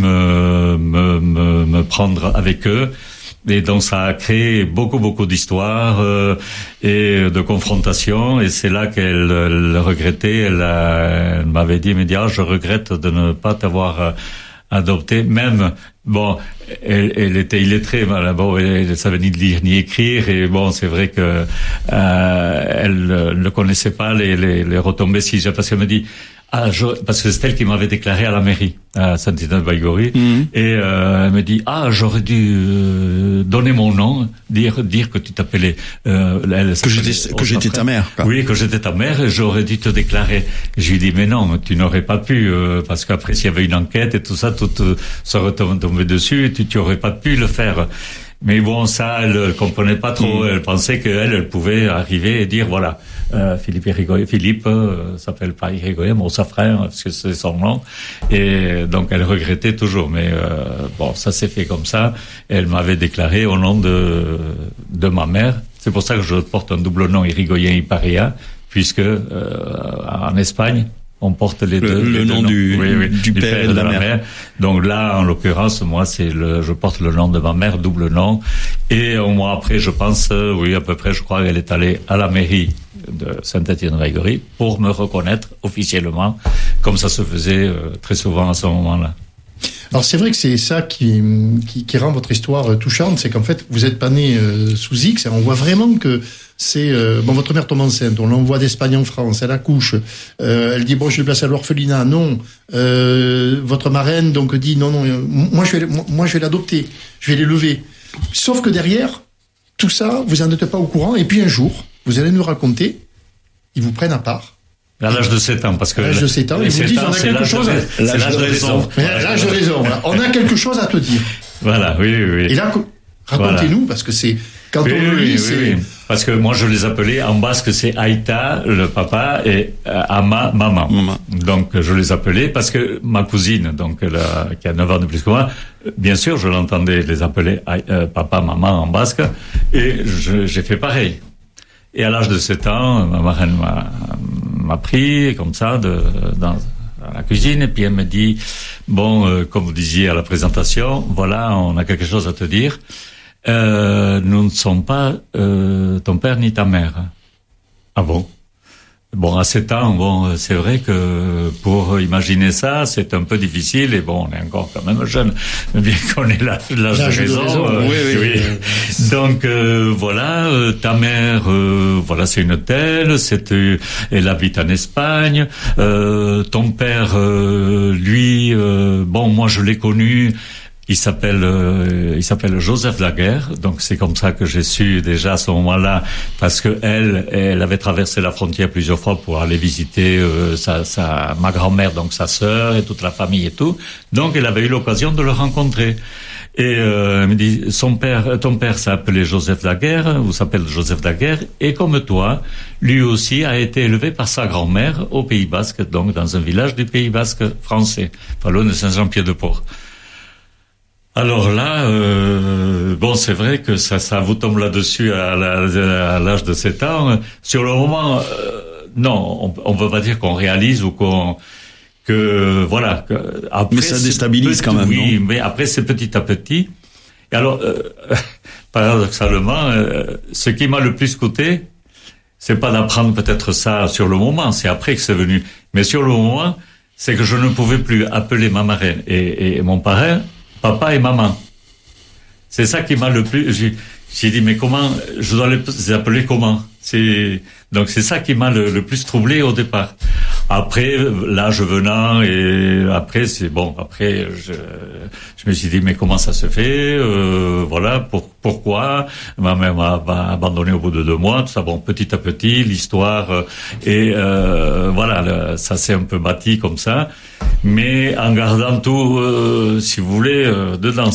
S12: me prendre avec eux. Et donc ça a créé beaucoup d'histoires et de confrontations, et c'est là qu'elle regrettait. Elle m'avait dit, je regrette de ne pas t'avoir adopté, même elle était illettrée, elle savait ni lire ni écrire, et c'est vrai que elle ne connaissait pas les retombées, parce qu'elle me dit parce que c'est elle qui m'avait déclaré à la mairie à Saint-Étienne-de-Baïgorry, et elle me dit j'aurais dû donner mon nom, dire que tu t'appelais
S11: que j'étais ta mère, quoi.
S12: Oui, que j'étais ta mère, et j'aurais dû te déclarer. Je lui dis mais non, tu n'aurais pas pu, parce qu'après s'il y avait une enquête et tout ça, tout serait tombé dessus, et tu aurais pas pu le faire. Mais ça, elle comprenait pas trop. Elle pensait qu'elle pouvait arriver et dire Philippe s'appelle pas Irigoyen, mais sa frère, parce que c'est son nom. Et donc elle regrettait toujours. Mais ça s'est fait comme ça. Elle m'avait déclaré au nom de ma mère. C'est pour ça que je porte un double nom, Irigoyen Iparea, puisque en Espagne, on porte les deux.
S11: Le nom du père et de la mère.
S12: Donc là, en l'occurrence, moi, je porte le nom de ma mère, double nom. Et un mois après, je pense, à peu près, je crois qu'elle est allée à la mairie de Saint-Étienne-de-Baïgorry pour me reconnaître officiellement, comme ça se faisait très souvent à ce moment-là.
S10: Alors c'est vrai que c'est ça qui rend votre histoire touchante, c'est qu'en fait, vous êtes pas né sous X, et on voit vraiment que c'est votre mère tombe enceinte, on l'envoie d'Espagne en France, elle accouche, elle dit je vais placer à l'orphelinat, non, votre marraine donc dit non, moi je vais l'adopter, je vais l'élever. Sauf que derrière tout ça, vous en êtes pas au courant, et puis un jour, vous allez nous raconter, ils vous prennent à part.
S12: À l'âge de 7 ans, parce que...
S10: À l'âge de 7 ans, ils vous disent, on a quelque chose...
S12: L'âge de raison.
S10: L'âge de raison, voilà. On a quelque chose à te dire.
S12: Voilà, oui.
S10: Et là, racontez-nous, parce que c'est... Quand on le lit, c'est...
S12: Oui. Parce que moi, je les appelais, en basque, c'est Aïta, le papa, et Ama, maman. Donc, je les appelais parce que ma cousine, donc, qui a 9 ans de plus que moi, bien sûr, je l'entendais les appeler papa, maman en basque, et j'ai fait pareil. Et à l'âge de 7 ans, ma marraine m'a pris, comme ça, dans la cuisine, et puis elle me dit, bon, comme vous disiez à la présentation, voilà, on a quelque chose à te dire. Nous ne sommes pas ton père ni ta mère. Ah bon? Bon, à 7 ans, bon, c'est vrai que pour imaginer ça, c'est un peu difficile, et bon, on est encore quand même jeune, bien qu'on ait l'âge de raison. Oui. Donc, voilà, ta mère, voilà, c'est une telle, elle habite en Espagne, ton père, lui, bon, moi je l'ai connu, il s'appelle Joseph Laguerre, donc c'est comme ça que j'ai su déjà à ce moment-là, parce que elle avait traversé la frontière plusieurs fois pour aller visiter ma grand-mère, donc sa sœur et toute la famille et tout. Donc elle avait eu l'occasion de le rencontrer. Et elle me dit, ton père s'appelait Joseph Laguerre, ou s'appelle Joseph Laguerre, et comme toi, lui aussi a été élevé par sa grand-mère au Pays Basque, donc dans un village du Pays Basque français, Palon de Saint-Jean-Pied-de-Port. Alors là, bon, c'est vrai que ça vous tombe là-dessus à l'âge de 7 ans. Sur le moment, non, on peut pas dire qu'on réalise ou voilà. Après,
S11: mais ça déstabilise quand même,
S12: oui,
S11: non?
S12: Mais après, c'est petit à petit. Et alors, paradoxalement, ce qui m'a le plus coûté, c'est pas d'apprendre peut-être ça sur le moment, c'est après que c'est venu. Mais sur le moment, c'est que je ne pouvais plus appeler ma marraine et mon parrain papa et maman. C'est ça qui m'a le plus... J'ai dit, mais comment... Je dois les appeler comment? Donc c'est ça qui m'a le plus troublé au départ. Après, l'âge venant, et après, c'est bon. Après, je me suis dit, mais comment ça se fait? Voilà, pourquoi? Ma mère m'a abandonné au bout de 2 mois. Tout ça, bon, petit à petit, l'histoire... et voilà, ça s'est un peu bâti comme ça. Mais en gardant tout, si vous voulez, dedans,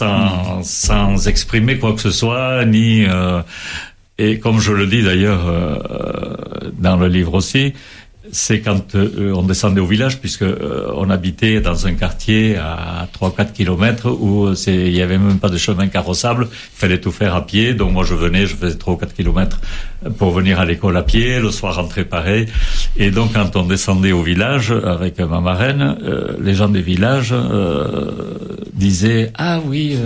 S12: sans exprimer quoi que ce soit, ni... et comme je le dis d'ailleurs dans le livre aussi, c'est quand on descendait au village, puisque on habitait dans un quartier à 3-4 kilomètres où il y avait même pas de chemin carrossable, il fallait tout faire à pied. Donc moi je faisais 3 ou 4 kilomètres pour venir à l'école à pied, le soir rentrer pareil. Et donc quand on descendait au village avec ma marraine, les gens des villages disaient ah oui.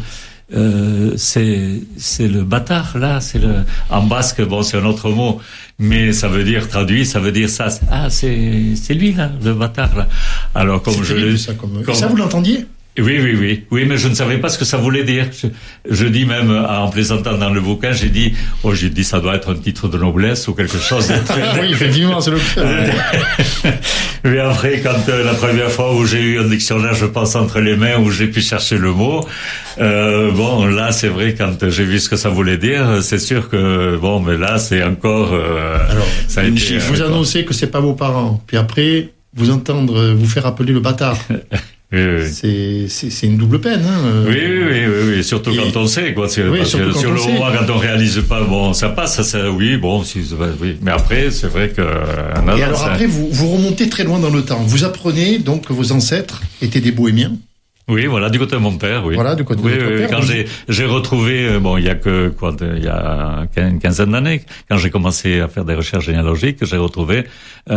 S12: C'est le bâtard là, en basque, bon c'est un autre mot, mais ça veut dire traduit, ça veut dire ça. Ah c'est lui là, le bâtard là. Alors comme
S10: ça vous l'entendiez?
S12: Oui, mais je ne savais pas ce que ça voulait dire. Je dis même, en plaisantant dans le bouquin, j'ai dit, ça doit être un titre de noblesse ou quelque chose de très...
S10: Oui, effectivement, c'est le cas.
S12: Mais après, quand la première fois où j'ai eu un dictionnaire, je pense, entre les mains, où j'ai pu chercher le mot, bon, là, c'est vrai, quand j'ai vu ce que ça voulait dire, c'est sûr que, bon, mais là, c'est encore...
S10: Alors, ça a été, vous annoncez que c'est pas vos parents, puis après, vous entendre vous faire appeler le bâtard.
S12: Oui.
S10: C'est une double peine. Hein.
S12: Oui. Surtout quand on sait, quoi. Sur le moment, quand on réalise pas, bon, ça passe, oui, bon, oui. Mais après, c'est vrai que.
S10: Et alors après, vous remontez très loin dans le temps. Vous apprenez donc que vos ancêtres étaient des bohémiens.
S12: Oui, voilà, du côté de mon père, oui.
S10: Voilà, du côté de votre père.
S12: Quand j'ai retrouvé, bon, il y a une quinzaine d'années, quand j'ai commencé à faire des recherches généalogiques, j'ai retrouvé,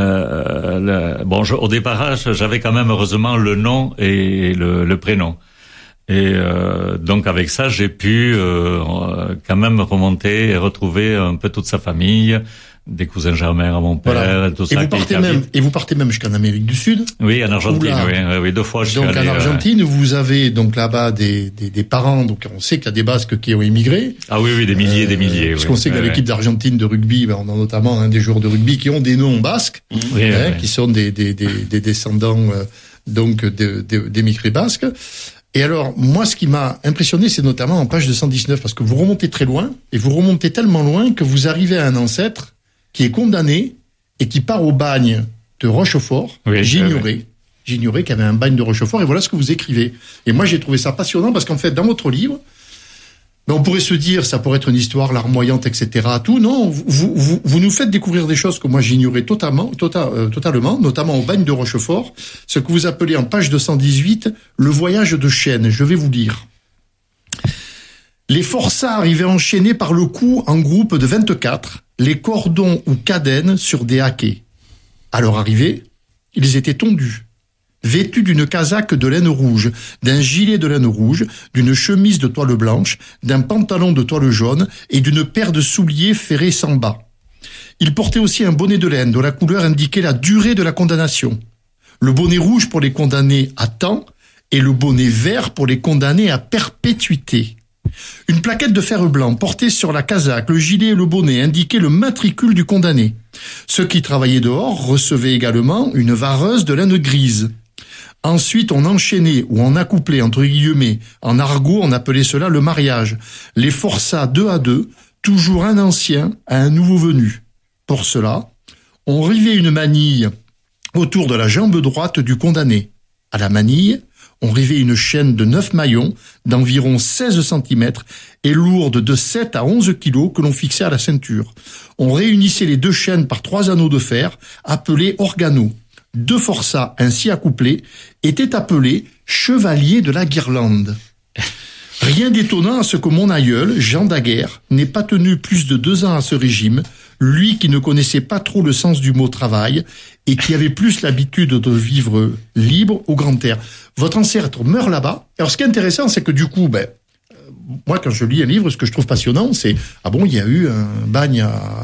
S12: au départage, j'avais quand même heureusement le nom et le prénom. Et donc avec ça, j'ai pu quand même remonter et retrouver un peu toute sa famille, des cousins germains à mon père, voilà. Tout ça.
S10: Et vous partez même jusqu'en Amérique du Sud.
S12: Oui, en Argentine, oui, 2 fois je suis allé.
S10: Donc en Argentine, vous avez donc là-bas des parents, donc on sait qu'il y a des Basques qui ont immigré.
S12: Ah oui, des milliers,
S10: puisqu'on sait qu'il y a l'équipe d'Argentine de rugby, on a notamment des joueurs de rugby qui ont des noms basques, qui sont des descendants donc d'émigrés basques. Et alors, moi, ce qui m'a impressionné, c'est notamment en page 219, parce que vous remontez très loin, et vous remontez tellement loin que vous arrivez à un ancêtre qui est condamné et qui part au bagne de Rochefort. J'ignorais J'ignorais qu'il y avait un bagne de Rochefort, et voilà ce que vous écrivez. Et moi, j'ai trouvé ça passionnant, parce qu'en fait, dans votre livre, on pourrait se dire, ça pourrait être une histoire larmoyante, etc. Tout, non, vous nous faites découvrir des choses que moi j'ignorais totalement, notamment au bagne de Rochefort, ce que vous appelez en page 218, le voyage de Chêne. Je vais vous lire. Les forçats arrivaient enchaînés par le cou en groupe de 24, les cordons ou cadènes sur des haquets. À leur arrivée, ils étaient tondus, vêtus d'une casaque de laine rouge, d'un gilet de laine rouge, d'une chemise de toile blanche, d'un pantalon de toile jaune et d'une paire de souliers ferrés sans bas. Ils portaient aussi un bonnet de laine dont la couleur indiquait la durée de la condamnation. Le bonnet rouge pour les condamnés à temps et le bonnet vert pour les condamnés à perpétuité. Une plaquette de fer blanc portée sur la casaque, le gilet et le bonnet indiquait le matricule du condamné. Ceux qui travaillaient dehors recevaient également une vareuse de laine grise. Ensuite, on enchaînait ou on accouplait, entre guillemets. En argot, on appelait cela le mariage. Les forçats 2 à 2, toujours un ancien à un nouveau venu. Pour cela, on rivait une manille autour de la jambe droite du condamné. À la manille, on rivait une chaîne de 9 maillons d'environ 16 cm et lourde de 7 à 11 kg que l'on fixait à la ceinture. On réunissait les 2 chaînes par 3 anneaux de fer appelés organeaux. 2 forçats ainsi accouplés étaient appelés chevaliers de la guirlande. Rien d'étonnant à ce que mon aïeul, Jean Daguerre, n'ait pas tenu plus de 2 ans à ce régime, lui qui ne connaissait pas trop le sens du mot travail et qui avait plus l'habitude de vivre libre au grand air. Votre ancêtre meurt là-bas. Alors ce qui est intéressant, c'est que du coup, moi quand je lis un livre, ce que je trouve passionnant, c'est il y a eu un bagne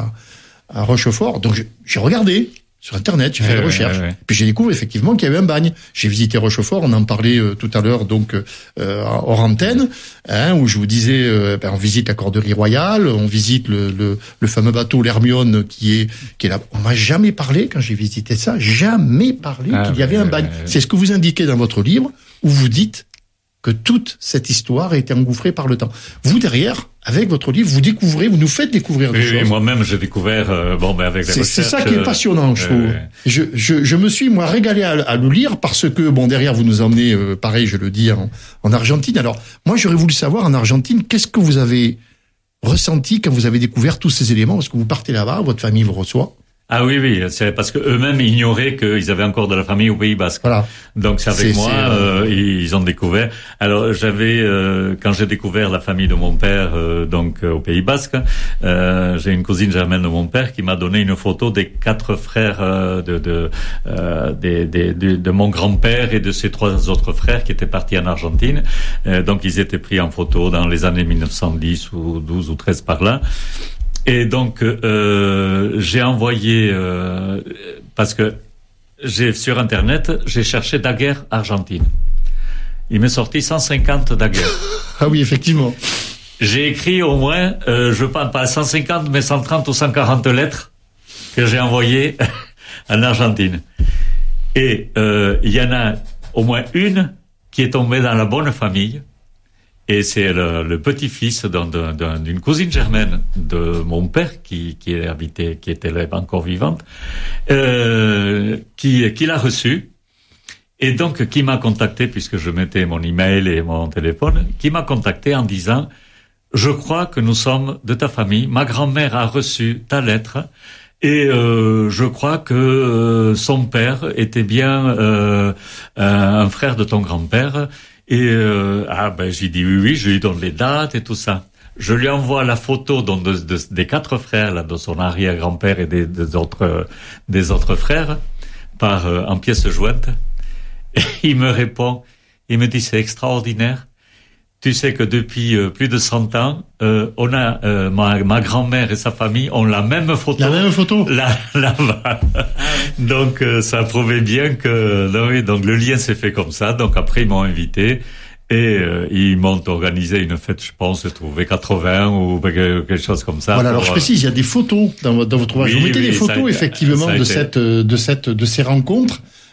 S10: à Rochefort. Donc j'ai regardé sur Internet, j'ai fait des recherches. Puis j'ai découvert effectivement qu'il y avait un bagne. J'ai visité Rochefort, on en parlait tout à l'heure, donc hors antenne, où je vous disais, on visite la Corderie Royale, on visite le fameux bateau l'Hermione qui est là. On m'a jamais parlé, quand j'ai visité ça, jamais parlé qu'il y avait un bagne. C'est ce que vous indiquez dans votre livre, où vous dites que toute cette histoire a été engouffrée par le temps. Vous, derrière, avec votre livre, vous nous faites découvrir des choses. Oui,
S12: moi-même, j'ai découvert, avec les recherches. C'est
S10: ça qui est passionnant, je trouve. Je me suis, moi, régalé à le lire parce que, derrière, vous nous emmenez, pareil, je le dis, en Argentine. Alors, moi, j'aurais voulu savoir, en Argentine, qu'est-ce que vous avez ressenti quand vous avez découvert tous ces éléments? Parce que vous partez là-bas, votre famille vous reçoit.
S12: Ah oui, c'est parce que eux-mêmes ignoraient qu'ils avaient encore de la famille au Pays Basque.
S10: Voilà.
S12: Donc c'est avec moi, ils ont découvert. Alors quand j'ai découvert la famille de mon père, au Pays Basque, j'ai une cousine germaine de mon père qui m'a donné une photo des 4 frères de mon grand-père et de ses 3 autres frères qui étaient partis en Argentine. Donc ils étaient pris en photo dans les années 1910 ou 12 ou 13 par là. Et donc j'ai envoyé parce que sur Internet j'ai cherché Daguerre Argentine. Il m'est sorti 150 Daguerre.
S10: Ah oui, effectivement.
S12: J'ai écrit au moins je pense pas 150 mais 130 ou 140 lettres que j'ai envoyées en Argentine. Et il y en a au moins une qui est tombée dans la bonne famille. Et c'est le petit-fils d'une cousine germaine de mon père qui était encore vivante, qui l'a reçu. Et donc, qui m'a contacté, puisque je mettais mon email et mon téléphone, qui m'a contacté en disant, je crois que nous sommes de ta famille, ma grand-mère a reçu ta lettre, et je crois que son père était bien un frère de ton grand-père. Et j'ai dit oui, je lui donne les dates et tout ça. Je lui envoie la photo des 4 frères, là, de son arrière-grand-père et des autres frères, en pièces jointes. Et il me répond, il me dit c'est extraordinaire. Tu sais que depuis plus de 100 ans, on a ma grand-mère et sa famille ont la même photo.
S10: La même photo.
S12: Là-bas. Donc ça prouvait bien que donc le lien s'est fait comme ça. Donc après ils m'ont invité et ils m'ont organisé une fête, je pense, trouvé 80 ou quelque chose comme ça.
S10: Voilà. Alors je précise, il y a des photos dans votre ouvrage. Vous mettez des photos effectivement de ces rencontres.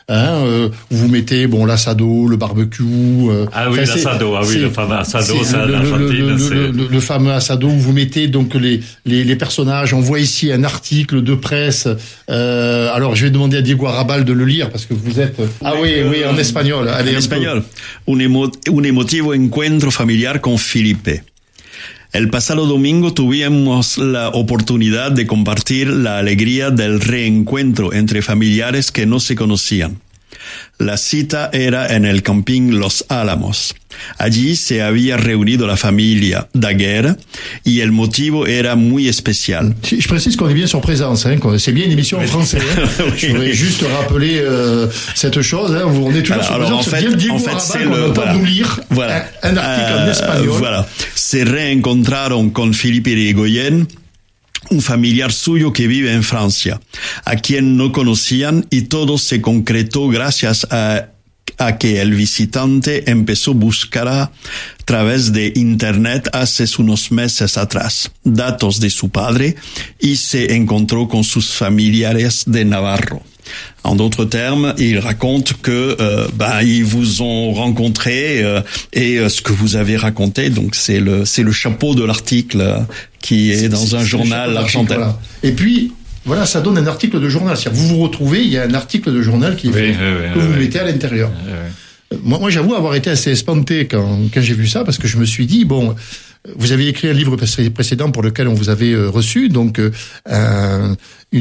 S10: vous mettez l'assado, le barbecue.
S12: Ah oui, l'assado, le fameux assado, ça en Argentine.
S10: Le fameux assado où vous mettez donc les personnages. On voit ici un article de presse. Alors je vais demander à Diego Arrabal de le lire parce que vous êtes. Oui, en espagnol. Allez,
S11: en espagnol. Un emotivo encuentro familiar con Felipe. El pasado domingo tuvimos la oportunidad de compartir la alegría del reencuentro entre familiares que no se conocían. La cita era en el camping Los Álamos. Allí se había reunido la familia Daguerre y el motivo era muy especial.
S10: Je précise qu'on est bien sur Présence, c'est bien une émission en français. Je voudrais juste rappeler cette chose. On est toujours sur Présence. C'est nous lire un article en espagnol.
S11: Voilà. Se reencontraron con Felipe Irigoyen, un familiar suyo que vive en Francia, a quien no conocían, y todo se concretó gracias a que el visitante empezó a buscar a través de Internet hace unos meses atrás datos de su padre y se encontró con sus familiares de Navarro. En d'autres termes, il raconte que ils vous ont rencontré et ce que vous avez raconté, donc c'est le chapeau de l'article qui est dans un journal argentin.
S10: Voilà. Et puis voilà, ça donne un article de journal. C'est-à-dire, vous vous retrouvez, il y a un article de journal que vous mettez à l'intérieur. Moi, j'avoue avoir été assez espanté quand j'ai vu ça, parce que je me suis dit, vous avez écrit un livre précédent pour lequel on vous avait reçu, donc un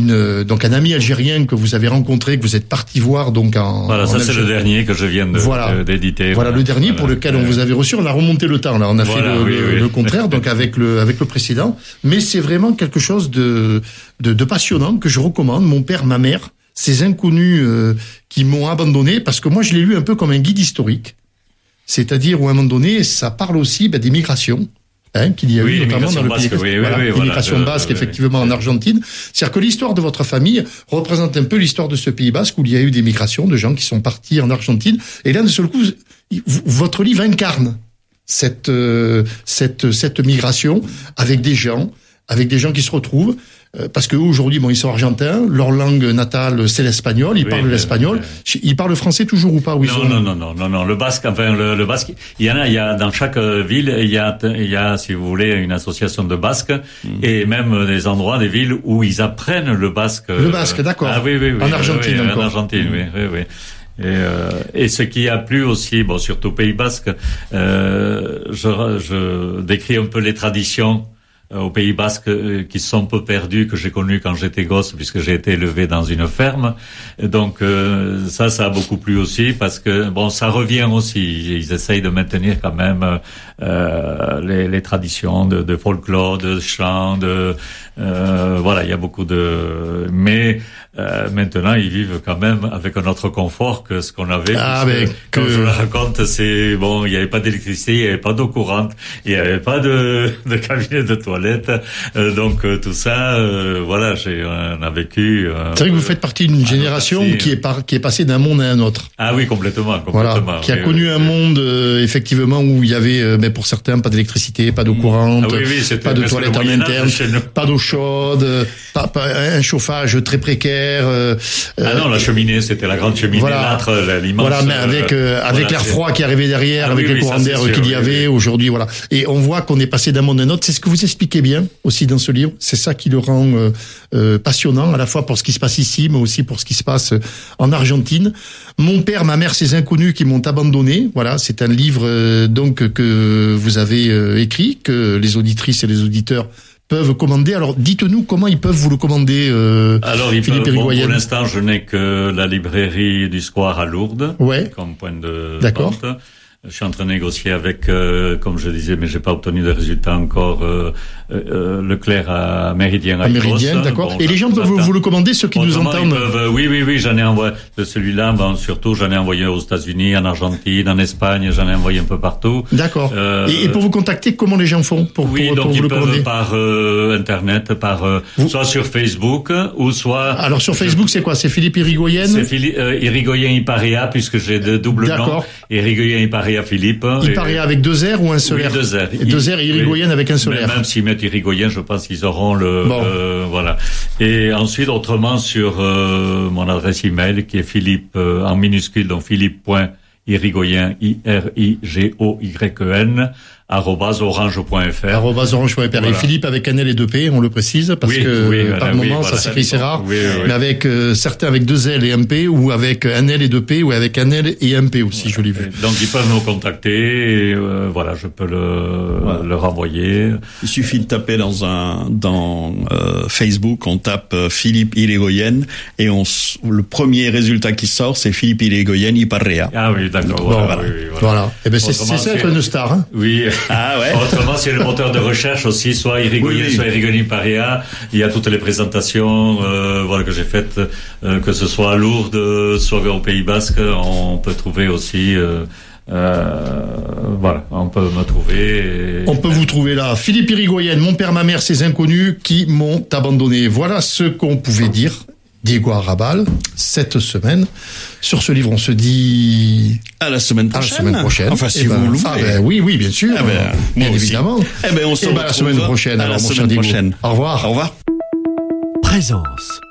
S10: ami algérien que vous avez rencontré, que vous êtes parti voir
S12: Voilà, ça c'est le dernier que je viens d'éditer.
S10: Voilà le dernier pour lequel on vous avait reçu. On a remonté le temps là, on a fait le contraire, donc avec le précédent. Mais c'est vraiment quelque chose de passionnant que je recommande. Mon père, ma mère, ces inconnus qui m'ont abandonné, parce que moi je l'ai lu un peu comme un guide historique. C'est-à-dire où à un moment donné, ça parle aussi des migrations. Qu'il y a eu notamment dans le pays. L'immigration basque, effectivement, en Argentine. C'est-à-dire que l'histoire de votre famille représente un peu l'histoire de ce Pays basque où il y a eu des migrations de gens qui sont partis en Argentine. Et là, de seul coup, votre livre incarne cette migration avec des gens qui se retrouvent. Parce que aujourd'hui, ils sont argentins, leur langue natale, c'est l'espagnol, ils parlent l'espagnol. Ils parlent français toujours ou pas?
S12: Non, le basque, le basque, il y a dans chaque ville, il y a, si vous voulez, une association de basques, et même des endroits, des villes où ils apprennent le basque.
S10: Le basque, d'accord.
S12: Ah oui.
S10: En Argentine encore.
S12: En Argentine, oui. Et ce qui a plu aussi, surtout au Pays basque, je décris un peu les traditions au Pays basque qui sont un peu perdus, que j'ai connu quand j'étais gosse, puisque j'ai été élevé dans une ferme. Donc ça a beaucoup plu aussi, parce que ça revient aussi. Ils essayent de maintenir quand même les traditions de folklore, de chant, il y a beaucoup de. Mais maintenant, ils vivent quand même avec un autre confort que ce qu'on avait. Quand je le raconte, il n'y avait pas d'électricité, il n'y avait pas d'eau courante, il n'y avait pas de cabinet de toilette. Donc tout ça, on a vécu.
S10: C'est vrai que vous faites partie d'une génération qui est passée d'un monde à un autre.
S12: Ah oui, complètement.
S10: Voilà, qui a connu un monde effectivement où il y avait, pour certains, pas d'électricité, pas d'eau courante, pas de toilette en interne, pas d'eau chaude, pas un chauffage très précaire.
S12: Non, la cheminée, c'était la grande cheminée, l'âtre, l'immense.
S10: Voilà, mais avec l'air froid qui arrivait derrière, avec les courants d'air qu'il y avait aujourd'hui, voilà. Et on voit qu'on est passé d'un monde à un autre. C'est ce que vous expliquez bien aussi dans ce livre. C'est ça qui le rend passionnant, à la fois pour ce qui se passe ici, mais aussi pour ce qui se passe en Argentine. Mon père, ma mère, ces inconnus qui m'ont abandonné. Voilà, c'est un livre donc que vous avez écrit, que les auditrices et les auditeurs peuvent commander. Alors, dites-nous comment ils peuvent vous le commander, Philippe Irigoyen.
S12: Pour l'instant, je n'ai que la librairie du Square à Lourdes comme point de vente. Je suis en train de négocier avec, comme je disais, mais j'ai pas obtenu de résultat encore, Leclerc à Méridien.
S10: À Méridien, d'accord. Et les gens peuvent vous le commander, ceux qui nous entendent?
S12: Oui, j'en ai envoyé, celui-là, surtout, j'en ai envoyé aux États-Unis, en Argentine, en Espagne, j'en ai envoyé un peu partout.
S10: D'accord. Et pour vous contacter, comment les gens font pour vous le commander?
S12: Par Internet, soit sur Facebook, ou soit...
S10: Alors, sur Facebook, c'est quoi? C'est Philippe Irigoyen?
S12: C'est Irigoyen Iparea, puisque j'ai de double nom. Irigoyen Iparea. Iparea Philippe.
S10: Iparea avec 2 R ou un seul R?
S12: 2 R.
S10: Et 2 R et Irigoyen avec un seul R.
S12: Même s'ils mettent Irigoyen, je pense qu'ils auront voilà. Et ensuite, autrement, sur mon adresse email, qui est Philippe, en minuscule, donc Philippe.Irigoyen, IRIGOYEN, @orange.fr.
S10: @orange.fr. Et Philippe avec un L et 2 P, on le précise, parce que par moment, ça s'écrit, c'est rare. Mais avec certains avec 2 L et un P, ou avec un L et 2 P, ou avec un L et un P aussi, je l'ai vu.
S12: Donc ils peuvent nous contacter, et, voilà, je peux le renvoyer.
S11: Il suffit de taper dans Facebook, on tape Philippe Irigoyen, et le premier résultat qui sort, c'est Philippe Irigoyen Iparea.
S12: Ah oui, d'accord.
S10: Voilà. Et ben c'est ça être une star, hein.
S12: Oui.
S11: Ah ouais.
S12: Autrement, c'est le moteur de recherche aussi, soit Irigoyen, soit Irigoyen Iparea. Il y a toutes les présentations, voilà, que j'ai faites, que ce soit à Lourdes, soit au Pays Basque, on peut trouver aussi. Voilà, on peut me trouver.
S10: On peut vous trouver là. Philippe Irigoyen, Mon père, ma mère, ces inconnus qui m'ont abandonné. Voilà ce qu'on pouvait dire. Diego Arrabal, cette semaine. Sur ce livre, on se dit
S11: à la semaine prochaine.
S10: Enfin, si vous voulez. Oui, bien sûr. Bien évidemment.
S11: On se retrouve
S10: la semaine prochaine.
S11: À la semaine prochaine.
S10: Au revoir.
S11: Au revoir.
S9: Présence.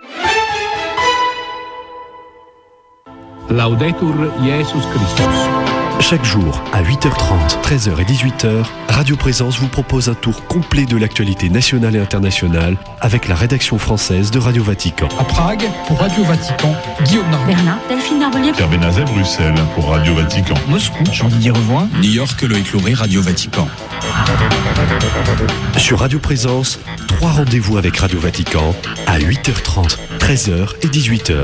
S13: Laudetur Jesus Christus.
S9: Chaque jour, à 8h30, 13h et 18h, Radio Présence vous propose un tour complet de l'actualité nationale et internationale avec la rédaction française de Radio Vatican.
S13: À Prague, pour Radio Vatican, Guillaume Narbonne.
S14: Berlin, Delphine Narbonnier.
S15: Pierre Benazet, Bruxelles, pour Radio Vatican.
S13: Moscou, Jean-Didier Revoin.
S16: New York, Loïc Loury, Radio Vatican.
S9: Sur Radio Présence, 3 rendez-vous avec Radio Vatican à 8h30, 13h et 18h.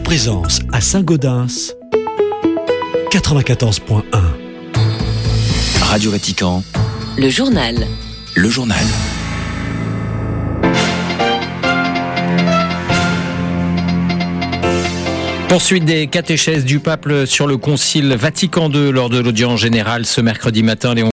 S9: Présence à Saint-Gaudens, 94.1.
S16: Radio Vatican.
S14: Le journal.
S16: Le journal.
S17: Poursuite des catéchèses du pape sur le concile Vatican II lors de l'audience générale ce mercredi matin.